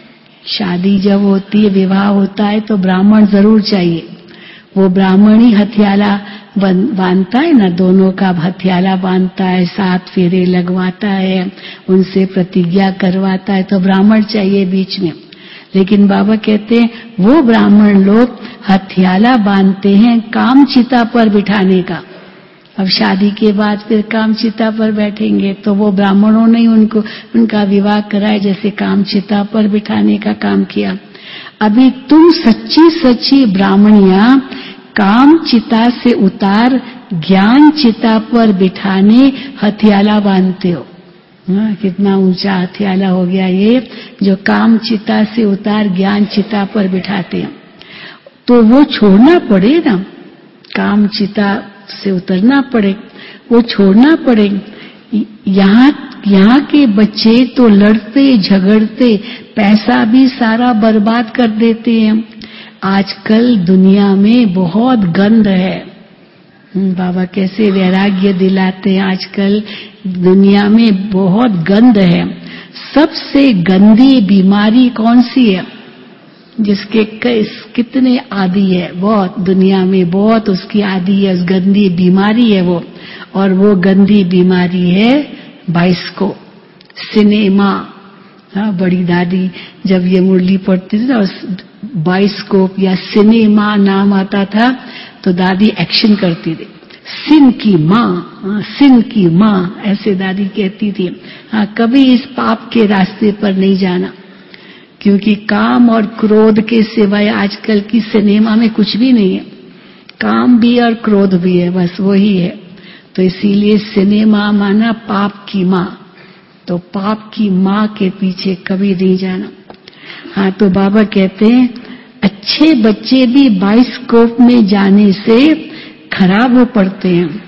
Speaker 1: शादी जब होती है, विवाह होता है, तो ब्राह्मण जरूर चाहिए। वो ब्राह्मण ही हथियाला बांधता है ना, दोनों का हथियाला बांधता है, सात फेरे लगवाता है, उनसे प्रतिज्ञा करवाता है, तो ब्राह्मण चाहिए बीच में। लेकिन बाबा कहते हैं वो ब्राह्मण लोग हथियाला बांधते हैं काम चिता पर बिठाने का। अब शादी के बाद फिर काम चिता पर बैठेंगे, तो वो ब्राह्मणों ने उनको उनका विवाह कराए, जैसे काम चिता पर बिठाने का काम किया। अभी तुम सच्ची सच्ची ब्राह्मणियां काम चिता से उतार ज्ञान चिता पर बिठाने हथियाला बांधते हो। हाँ, कितना ऊंचा हथियाला हो गया ये, जो काम चिता से उतार ज्ञान चिता पर बिठाते हैं। तो वो छोड़ना पड़े ना, काम चिता से उतरना पड़े, वो छोड़ना पड़े। यहाँ यहाँ के बच्चे तो लड़ते झगड़ते पैसा भी सारा बर्बाद कर देते हैं। आजकल दुनिया में बहुत गंध है। बाबा कैसे वैराग्य दिलाते हैं। आजकल दुनिया में बहुत गंध है। सबसे गंदी बीमारी कौन सी है? जिसके कितने आदि है, बहुत दुनिया में बहुत उसकी आदि है, उस गंदी बीमारी है वो। और वो गंदी बीमारी है बाइस्कोप, सिनेमा। हाँ, बड़ी दादी जब ये मुरली पढ़ती थी ना, बाइस्कोप या सिनेमा नाम आता था तो दादी एक्शन करती थी। सिन की माँ, सिन की माँ, ऐसे दादी कहती थी। हाँ, कभी इस पाप के रास्ते पर नहीं जाना, क्योंकि काम और क्रोध के सिवाय आजकल की सिनेमा में कुछ भी नहीं है। काम भी और क्रोध भी है, बस वही है। तो इसीलिए सिनेमा माना पाप की माँ, तो पाप की माँ के पीछे कभी नहीं जाना। हाँ, तो बाबा कहते हैं अच्छे बच्चे भी बाइस्कोप में जाने से खराब हो पड़ते हैं।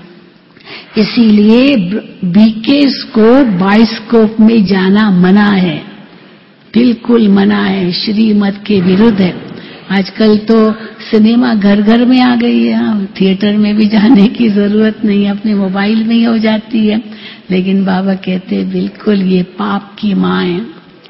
Speaker 1: इसीलिए बीकेस को बाइस्कोप में जाना मना है, बिल्कुल मना है, श्रीमत के विरुद्ध है। आजकल तो सिनेमा घर घर में आ गई है, थिएटर में भी जाने की जरूरत नहीं है, अपने मोबाइल में ही हो जाती है। लेकिन बाबा कहते हैं बिल्कुल ये पाप की माँ है,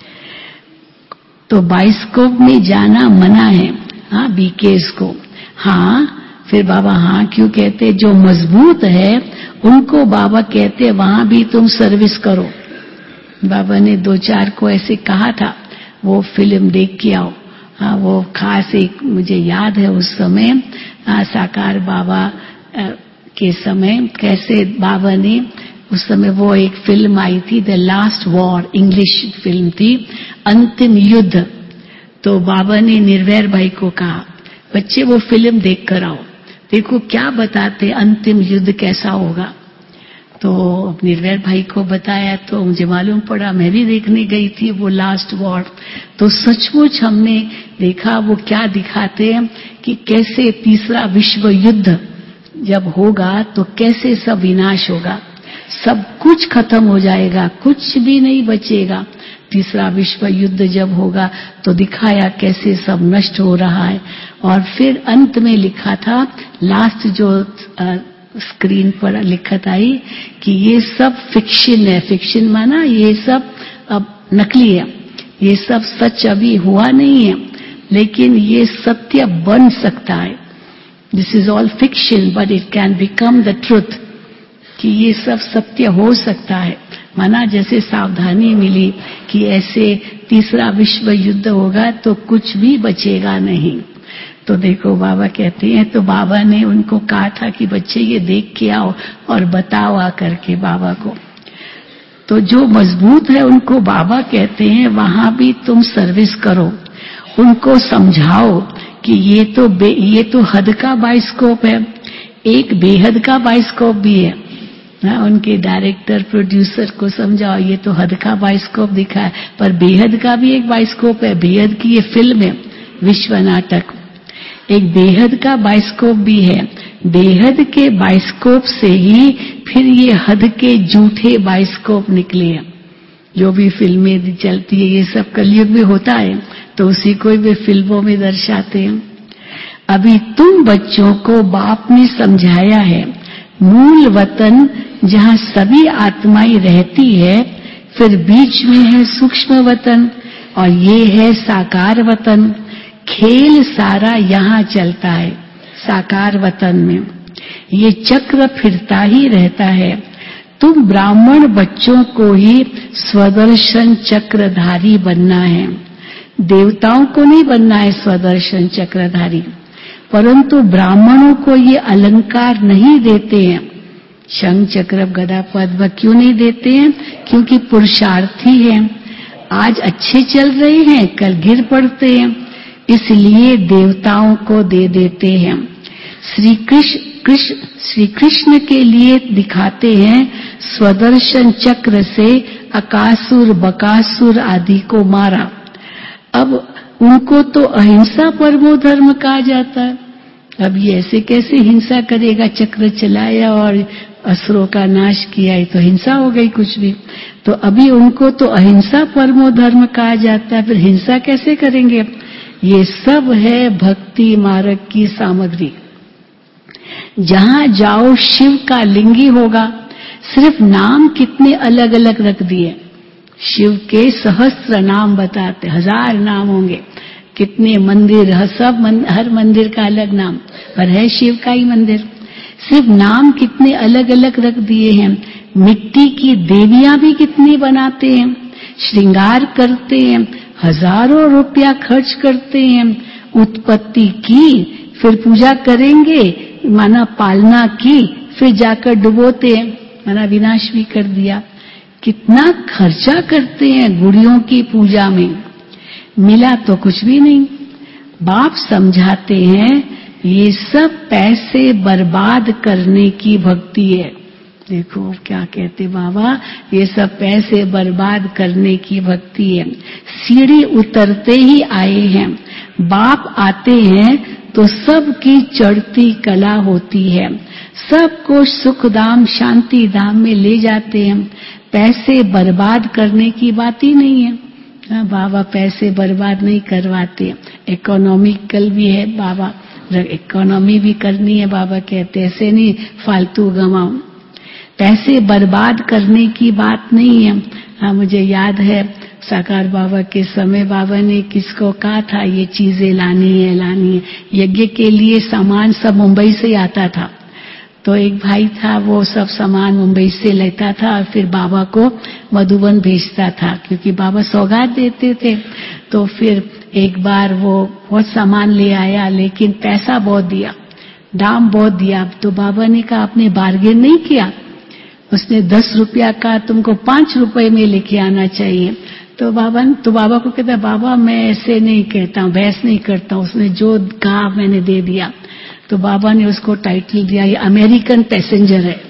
Speaker 1: तो बाइस्कोप में जाना मना है। हाँ, बीकेस को। हाँ, फिर बाबा हाँ क्यों कहते? जो मजबूत है उनको बाबा कहते वहां भी तुम सर्विस करो। बाबा ने दो चार को ऐसे कहा था, वो फिल्म देख के आओ। हाँ, वो खास एक मुझे याद है उस समय, हाँ, साकार बाबा आ, के समय कैसे बाबा ने उस समय वो एक फिल्म आई थी, the last war, English film थी, अंतिम युद्ध। तो बाबा ने निर्वैर भाई को कहा बच्चे वो फिल्म देख कर आओ, देखो क्या बताते अंतिम युद्ध कैसा होगा। तो निर्वैर भाई को बताया तो मुझे मालूम पड़ा, मैं भी देखने गई थी वो लास्ट वॉर। तो सचमुच हमने देखा वो क्या दिखाते हैं कि कैसे तीसरा विश्व युद्ध जब होगा तो कैसे सब विनाश होगा, सब कुछ खत्म हो जाएगा, कुछ भी नहीं बचेगा। तीसरा विश्व युद्ध जब होगा तो दिखाया कैसे सब नष्ट हो रहा है। और फिर अंत में लिखा था, लास्ट जो आ, स्क्रीन पर लिखत आई कि ये सब फिक्शन है। फिक्शन माना ये सब अब नकली है, ये सब सच अभी हुआ नहीं है, लेकिन ये सत्य बन सकता है। This is all fiction but it can become the truth, कि ये सब सत्य हो सकता है। माना जैसे सावधानी मिली कि ऐसे तीसरा विश्व युद्ध होगा तो कुछ भी बचेगा नहीं। तो देखो बाबा कहते हैं, तो बाबा ने उनको कहा था कि बच्चे ये देख के आओ और बताओ आकर के बाबा को। तो जो मजबूत है उनको बाबा कहते हैं वहां भी तुम सर्विस करो, उनको समझाओ कि ये तो ये तो हद का बाइस्कोप है, एक बेहद का बाइस्कोप भी है। हाँ, उनके डायरेक्टर प्रोड्यूसर को समझाओ ये तो हद का बाइस्कोप दिखा है, पर बेहद का भी एक बाइस्कोप है। बेहद की ये फिल्म है, विश्व नाटक, एक बेहद का बाइस्कोप भी है। बेहद के बाइस्कोप से ही फिर ये हद के झूठे बाइस्कोप निकले हैं। जो भी फिल्में चलती है ये सब कलयुग में होता है, तो उसी को भी फिल्मों में दर्शाते हैं। अभी तुम बच्चों को बाप ने समझाया है, मूल वतन जहाँ सभी आत्माएं रहती है, फिर बीच में है सूक्ष्म वतन और ये है साकार वतन। खेल सारा यहाँ चलता है साकार वतन में, ये चक्र फिरता ही रहता है। तुम ब्राह्मण बच्चों को ही स्वदर्शन चक्रधारी बनना है, देवताओं को नहीं बनना है स्वदर्शन चक्रधारी। परंतु ब्राह्मणों को ये अलंकार नहीं देते हैं, शंख चक्र गदा पद्म क्यों नहीं देते हैं? क्योंकि पुरुषार्थी हैं, आज अच्छे चल रहे हैं, कल गिर पड़ते हैं, इसलिए देवताओं को दे देते हैं। श्री कृष्ण कृष्ण श्री कृष्ण के लिए दिखाते हैं स्वदर्शन चक्र से अकासुर बकासुर आदि को मारा। अब उनको तो अहिंसा परमो धर्म कहा जाता है। अब ये ऐसे कैसे हिंसा करेगा? चक्र चलाया और असुरों का नाश किया, ये तो हिंसा हो गई कुछ भी। तो अभी उनको तो अहिंसा परमो धर्म कहा जाता है, फिर हिंसा कैसे करेंगे? ये सब है भक्ति मार्ग की सामग्री। जहां जाओ शिव का लिंगी होगा। सिर्फ नाम कितने अलग अलग रख दिए, शिव के सहस्त्र नाम बताते, हजार नाम होंगे, कितने मंदिर, सब मन, हर मंदिर का अलग नाम, पर है शिव का ही मंदिर। सिर्फ नाम कितने अलग अलग रख दिए हैं। मिट्टी की देवियां भी कितनी बनाते हैं, श्रृंगार करते हैं, हजारों रुपया खर्च करते हैं। उत्पत्ति की, फिर पूजा करेंगे, माना पालना की, फिर जाकर डुबोते हैं, माना विनाश भी कर दिया। कितना खर्चा करते हैं गुड़ियों की पूजा में, मिला तो कुछ भी नहीं। बाप समझाते हैं ये सब पैसे बर्बाद करने की भक्ति है। देखो क्या कहते बाबा, ये सब पैसे बर्बाद करने की भक्ति है। सीढ़ी उतरते ही आए हैं, बाप आते हैं तो सबकी चढ़ती कला होती है, सबको सुख धाम शांति धाम में ले जाते हैं। पैसे बर्बाद करने की बात ही नहीं है। हाँ, बाबा पैसे बर्बाद नहीं करवाते, इकोनॉमिकल भी है बाबा, इकोनॉमी भी करनी है बाबा कहते, ऐसे नहीं फालतू गंवाओ। पैसे बर्बाद करने की बात नहीं है। हाँ, मुझे याद है साकार बाबा के समय बाबा ने किसको कहा था ये चीजें लानी है लानी है। यज्ञ के लिए सामान सब मुंबई से आता था, तो एक भाई था वो सब सामान मुंबई से लेता था और फिर बाबा को मधुबन भेजता था, क्योंकि बाबा सौगात देते थे। तो फिर एक बार वो बहुत सामान ले आया, लेकिन पैसा बहुत दिया, दाम बहुत दिया। तो बाबा ने कहा आपने बार्गेन नहीं किया, उसने दस रुपया का तुमको पांच रुपए में लेके आना चाहिए। तो बाबा तो बाबा को कहता बाबा मैं ऐसे नहीं कहता हूँ, बहस नहीं करता हूँ, उसने जो कहा मैंने दे दिया। तो बाबा ने उसको टाइटल दिया ये अमेरिकन पैसेंजर है।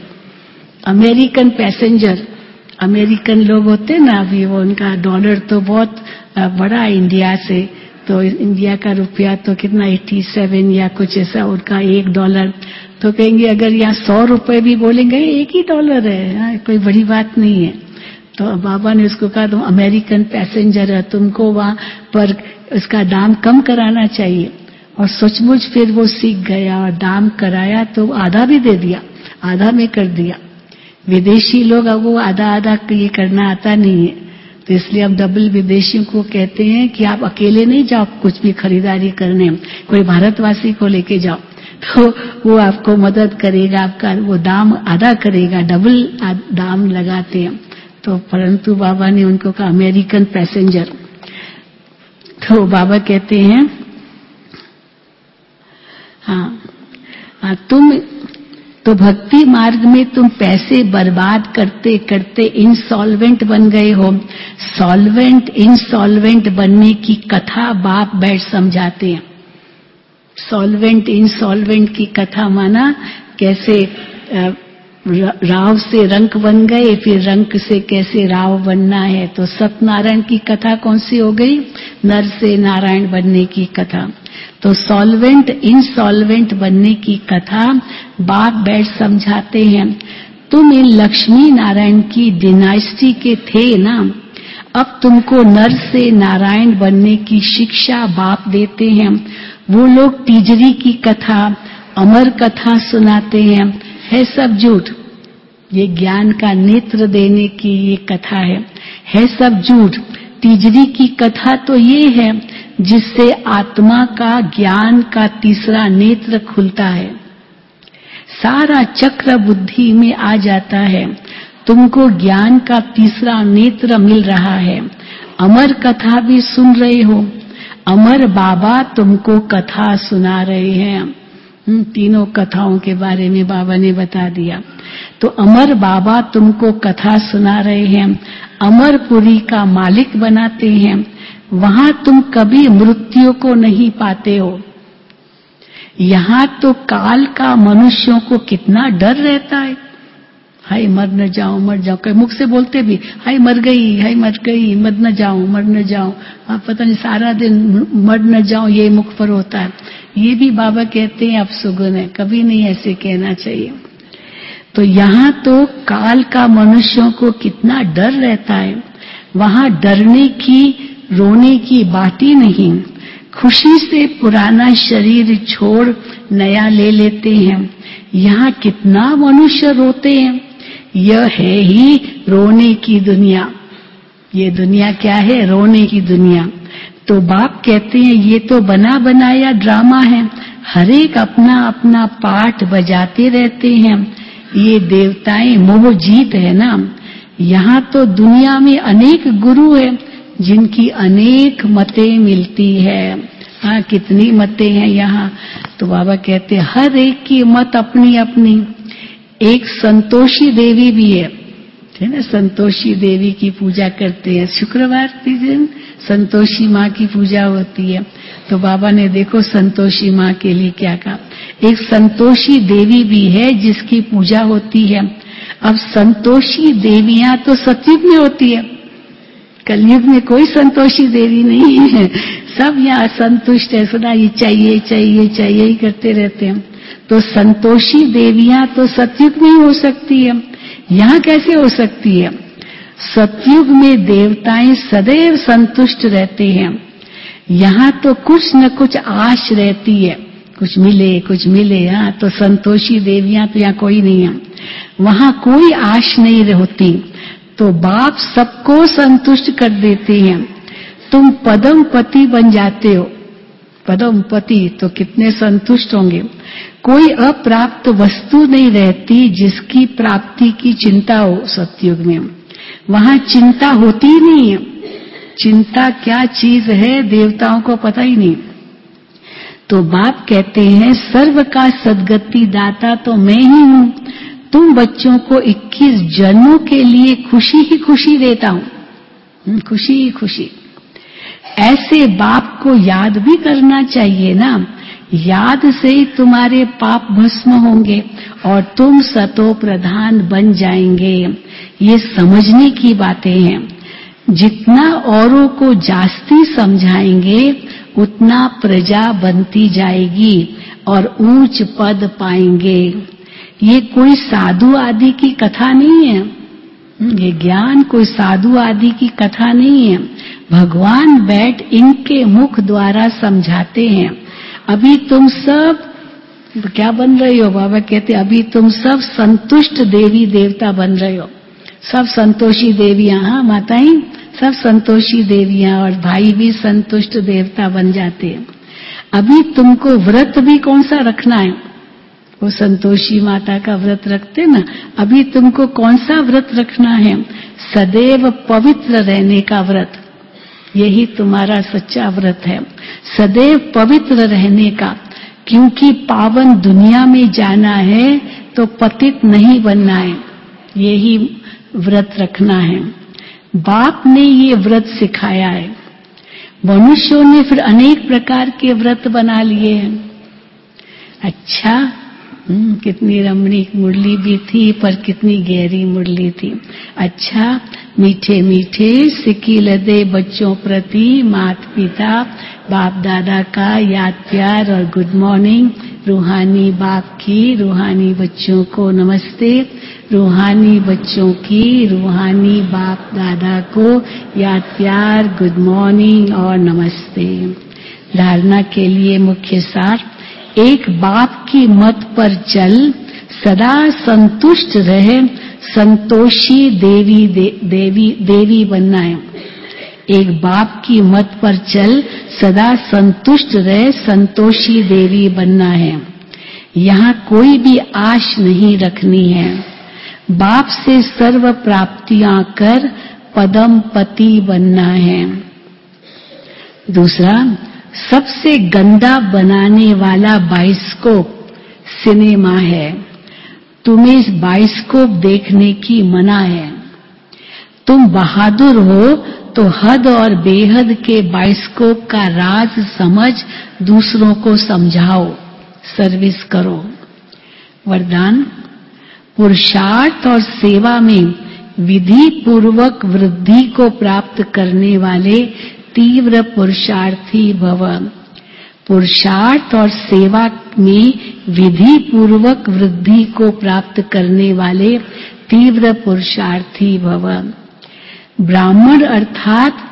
Speaker 1: अमेरिकन पैसेंजर, अमेरिकन लोग होते ना, अभी वो उनका डॉलर तो बहुत बड़ा है इंडिया से, तो इंडिया का रुपया तो कितना सत्तासी या कुछ ऐसा, उनका एक डॉलर। तो कहेंगे अगर यहाँ सौ रुपए भी बोलेंगे एक ही डॉलर है, हाँ, कोई बड़ी बात नहीं है। तो बाबा ने उसको कहा तुम अमेरिकन पैसेंजर है, तुमको वहां पर उसका दाम कम कराना चाहिए। और सचमुच फिर वो सीख गया और दाम कराया, तो आधा भी दे दिया, आधा में कर दिया। विदेशी लोग अब वो आधा आधा ये करना आता नहीं है, तो इसलिए अब डबल विदेशियों को कहते हैं कि आप अकेले नहीं जाओ कुछ भी खरीदारी करने, कोई भारतवासी को लेके जाओ, तो वो आपको मदद करेगा, आपका वो दाम आधा करेगा, डबल दाम लगाते हैं। तो परंतु बाबा ने उनको कहा अमेरिकन पैसेंजर। तो बाबा कहते हैं हाँ, हाँ तुम तो भक्ति मार्ग में तुम पैसे बर्बाद करते करते इंसॉल्वेंट बन गए हो। सॉल्वेंट इंसॉल्वेंट बनने की कथा बाप बैठ समझाते हैं। सॉल्वेंट इंसॉल्वेंट की कथा माना कैसे राव से रंक बन गए, फिर रंक से कैसे राव बनना है। तो सत्यनारायण की कथा कौन सी हो गई? नर से नारायण बनने की कथा। तो सॉल्वेंट इंसॉल्वेंट बनने की कथा बाप बैठ समझाते हैं। तुम इन लक्ष्मी नारायण की डिनाइस्टी के थे ना, अब तुमको नर से नारायण बनने की शिक्षा बाप देते हैं। वो लोग तीजरी की कथा, अमर कथा सुनाते हैं, है सब झूठ। ये ज्ञान का नेत्र देने की ये कथा है, है सब झूठ। तीजरी की कथा तो ये है जिससे आत्मा का ज्ञान का तीसरा नेत्र खुलता है, सारा चक्र बुद्धि में आ जाता है, तुमको ज्ञान का तीसरा नेत्र मिल रहा है। अमर कथा भी सुन रहे हो, अमर बाबा तुमको कथा सुना रहे हैं। तीनों कथाओं के बारे में बाबा ने बता दिया। तो अमर बाबा तुमको कथा सुना रहे हैं, अमरपुरी का मालिक बनाते हैं। वहां तुम कभी मृत्यु को नहीं पाते हो। यहाँ तो काल का मनुष्यों को कितना डर रहता है, हाय मर न जाओ मर जाओ, कई मुख से बोलते भी हाय मर गई हाय मर गई, मर न जाओ मर न जाओ। आप पता नहीं सारा दिन मर न जाओ ये मुख पर होता है। ये भी बाबा कहते हैं अपसुगुन है, कभी नहीं ऐसे कहना चाहिए। तो यहाँ तो काल का मनुष्यों को कितना डर रहता है, वहां डरने की रोने की बात ही नहीं। खुशी से पुराना शरीर छोड़ नया ले लेते हैं। यहाँ कितना मनुष्य रोते हैं, यह है ही रोने की दुनिया। ये दुनिया क्या है, रोने की दुनिया। तो बाप कहते हैं ये तो बना बनाया ड्रामा है, हर एक अपना अपना पाठ बजाते रहते हैं। ये देवताएं मोह जीत है ना। यहाँ तो दुनिया में अनेक गुरु है जिनकी अनेक मतें मिलती है। हाँ, कितनी मतें हैं यहाँ। तो बाबा कहते हैं हर एक की मत अपनी अपनी। एक संतोषी देवी भी है, है ना, संतोषी देवी की पूजा करते हैं। शुक्रवार के दिन संतोषी माँ की पूजा होती है। तो बाबा ने देखो संतोषी माँ के लिए क्या कहा। एक संतोषी देवी भी है जिसकी पूजा होती है। अब संतोषी देवियां तो सतयुग में होती है, कलयुग में कोई संतोषी देवी नहीं है। सब यहाँ संतुष्ट है, सदा ये चाहिए चाहिए चाहिए ही करते रहते हैं। तो संतोषी देवियां तो सतयुग में ही हो सकती है, यहाँ कैसे हो सकती है। सतयुग में देवताएं सदैव संतुष्ट रहते हैं, यहाँ तो कुछ न कुछ आश रहती है, कुछ मिले कुछ मिले। हाँ, तो संतोषी देवियां तो यहाँ कोई नहीं है, वहां कोई आश नहीं होती। तो बाप सबको संतुष्ट कर देते हैं। तुम पदम पति बन जाते हो, पदम पति तो कितने संतुष्ट होंगे। कोई अप्राप्त वस्तु नहीं रहती जिसकी प्राप्ति की चिंता हो सतयुग में, वहां चिंता होती ही नहीं है। चिंता क्या चीज है देवताओं को पता ही नहीं। तो बाप कहते हैं सर्व का सद्गति दाता तो मैं ही हूं, तुम बच्चों को इक्कीस जन्मों के लिए खुशी ही खुशी देता हूं, खुशी ही खुशी। ऐसे बाप को याद भी करना चाहिए ना, याद से ही तुम्हारे पाप भस्म होंगे और तुम सतो प्रधान बन जाएंगे। ये समझने की बातें हैं। जितना औरों को जास्ती समझाएंगे उतना प्रजा बनती जाएगी और ऊंच पद पाएंगे। ये कोई साधु आदि की कथा नहीं है, ये ज्ञान कोई साधु आदि की कथा नहीं है। भगवान बैठ इनके मुख द्वारा समझाते हैं। अभी तुम सब क्या बन रहे हो, बाबा कहते अभी तुम सब संतुष्ट देवी देवता बन रहे हो। सब संतोषी देवियां, हाँ माताएं, सब संतोषी देवियां और भाई भी संतुष्ट देवता बन जाते हैं। अभी तुमको व्रत भी कौन सा रखना है, वो संतोषी माता का व्रत रखते ना। अभी तुमको कौन सा व्रत रखना है, सदैव पवित्र रहने का व्रत। यही तुम्हारा सच्चा व्रत है, सदैव पवित्र रहने का। क्योंकि पावन दुनिया में जाना है तो पतित नहीं बनना है, यही व्रत रखना है। बाप ने ये व्रत सिखाया है। मनुष्यों ने फिर अनेक प्रकार के व्रत बना लिए हैं। अच्छा, हम्म, कितनी रमणीक मुरली भी थी, पर कितनी गहरी मुरली थी। अच्छा, मीठे मीठे सिक्की लदे बच्चों प्रति माता पिता बाप दादा का याद प्यार और गुड मॉर्निंग। रूहानी बाप की रूहानी बच्चों को नमस्ते, रूहानी बच्चों की रूहानी बाप दादा को याद प्यार, गुड मॉर्निंग और नमस्ते। धारणा के लिए मुख्य सार, एक बाप की मत पर चल, सदा संतुष्ट रहे, संतोषी देवी दे, देवी देवी बनना है। एक बाप की मत पर चल, सदा संतुष्ट रहे, संतोषी देवी बनना है। यहाँ कोई भी आश नहीं रखनी है। बाप से सर्व प्राप्तियां कर पदम पति बनना है। दूसरा, सबसे गंदा बनाने वाला बाइस्कोप सिनेमा है। तुम्हें इस बाइस्कोप देखने की मना है। तुम बहादुर हो तो हद और बेहद के बाइस्कोप का राज समझ दूसरों को समझाओ, सर्विस करो। वरदान, पुरुषार्थ और सेवा में विधि पूर्वक वृद्धि को प्राप्त करने वाले तीव्र पुरुषार्थी भव। पुरुषार्थ और सेवा में विधि पूर्वक वृद्धि को प्राप्त करने वाले तीव्र पुरुषार्थी भव। ब्राह्मण अर्थात,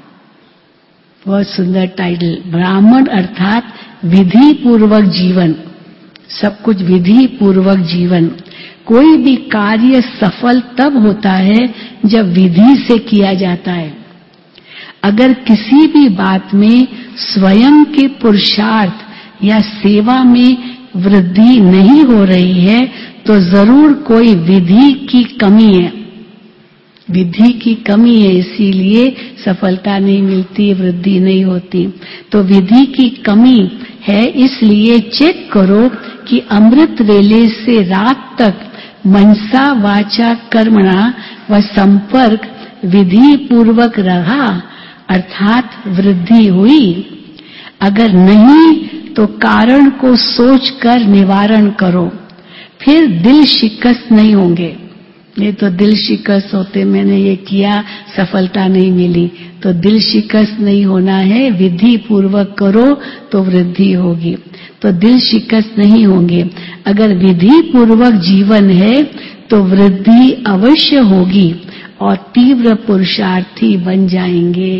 Speaker 1: बहुत सुंदर टाइटल, ब्राह्मण अर्थात विधि पूर्वक जीवन, सब कुछ विधि पूर्वक जीवन। कोई भी कार्य सफल तब होता है जब विधि से किया जाता है। अगर किसी भी बात में स्वयं के पुरुषार्थ या सेवा में वृद्धि नहीं हो रही है तो जरूर कोई विधि की कमी है। विधि की कमी है, इसीलिए सफलता नहीं मिलती, वृद्धि नहीं होती। तो विधि की कमी है, इसलिए चेक करो कि अमृत वेले से रात तक मनसा वाचा कर्मणा व संपर्क विधि पूर्वक रहा, अर्थात वृद्धि हुई। अगर नहीं तो कारण को सोचकर निवारण करो, फिर दिल शिकस्त नहीं होंगे। ये तो दिल शिकस्त होते, मैंने ये किया सफलता नहीं मिली, तो दिल शिकस्त नहीं होना है। विधि पूर्वक करो तो वृद्धि होगी, तो दिल शिकस्त नहीं होंगे। अगर विधि पूर्वक जीवन है तो वृद्धि अवश्य होगी और तीव्र पुरुषार्थी बन जाएंगे।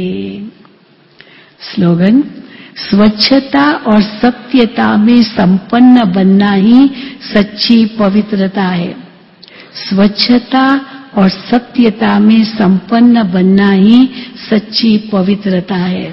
Speaker 1: स्लोगन, स्वच्छता और सत्यता में संपन्न बनना ही सच्ची पवित्रता है। स्वच्छता और सत्यता में संपन्न बनना ही सच्ची पवित्रता है।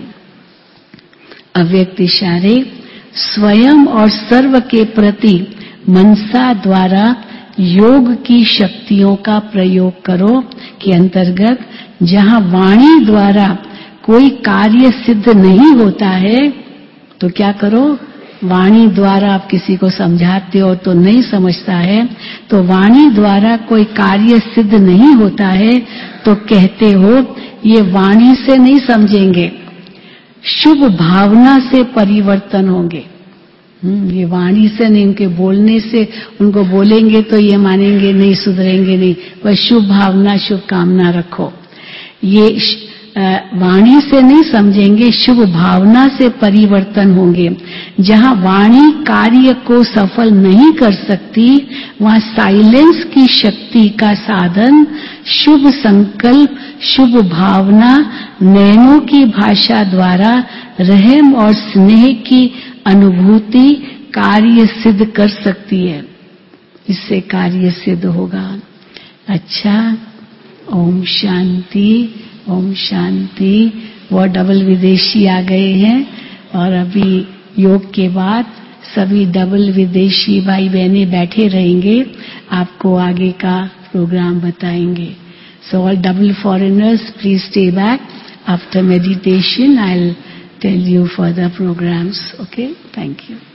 Speaker 1: अव्यक्त इशारे, स्वयं और सर्व के प्रति मनसा द्वारा योग की शक्तियों का प्रयोग करो के अंतर्गत जहां वाणी द्वारा कोई कार्य सिद्ध नहीं होता है तो क्या करो, वाणी द्वारा आप किसी को समझाते हो तो नहीं समझता है, तो वाणी द्वारा कोई कार्य सिद्ध नहीं होता है तो कहते हो ये वाणी से नहीं समझेंगे, शुभ भावना से परिवर्तन होंगे। हम्म, ये वाणी से नहीं, उनके बोलने से, उनको बोलेंगे तो ये मानेंगे नहीं, सुधरेंगे नहीं, बस शुभ भावना शुभ कामना रखो। ये वाणी से नहीं समझेंगे, शुभ भावना से परिवर्तन होंगे। जहां वाणी कार्य को सफल नहीं कर सकती, वहां साइलेंस की शक्ति का साधन शुभ संकल्प, शुभ भावना, नैनों की भाषा द्वारा रहम और स्नेह की अनुभूति कार्य सिद्ध कर सकती है। इससे कार्य सिद्ध होगा। अच्छा, ओम शांति, ओम शांति। वो डबल विदेशी आ गए हैं और अभी योग के बाद सभी डबल विदेशी भाई बहनें बैठे रहेंगे, आपको आगे का प्रोग्राम बताएंगे। So all double foreigners please stay back. After meditation I will tell you further programmes. Okay, thank you.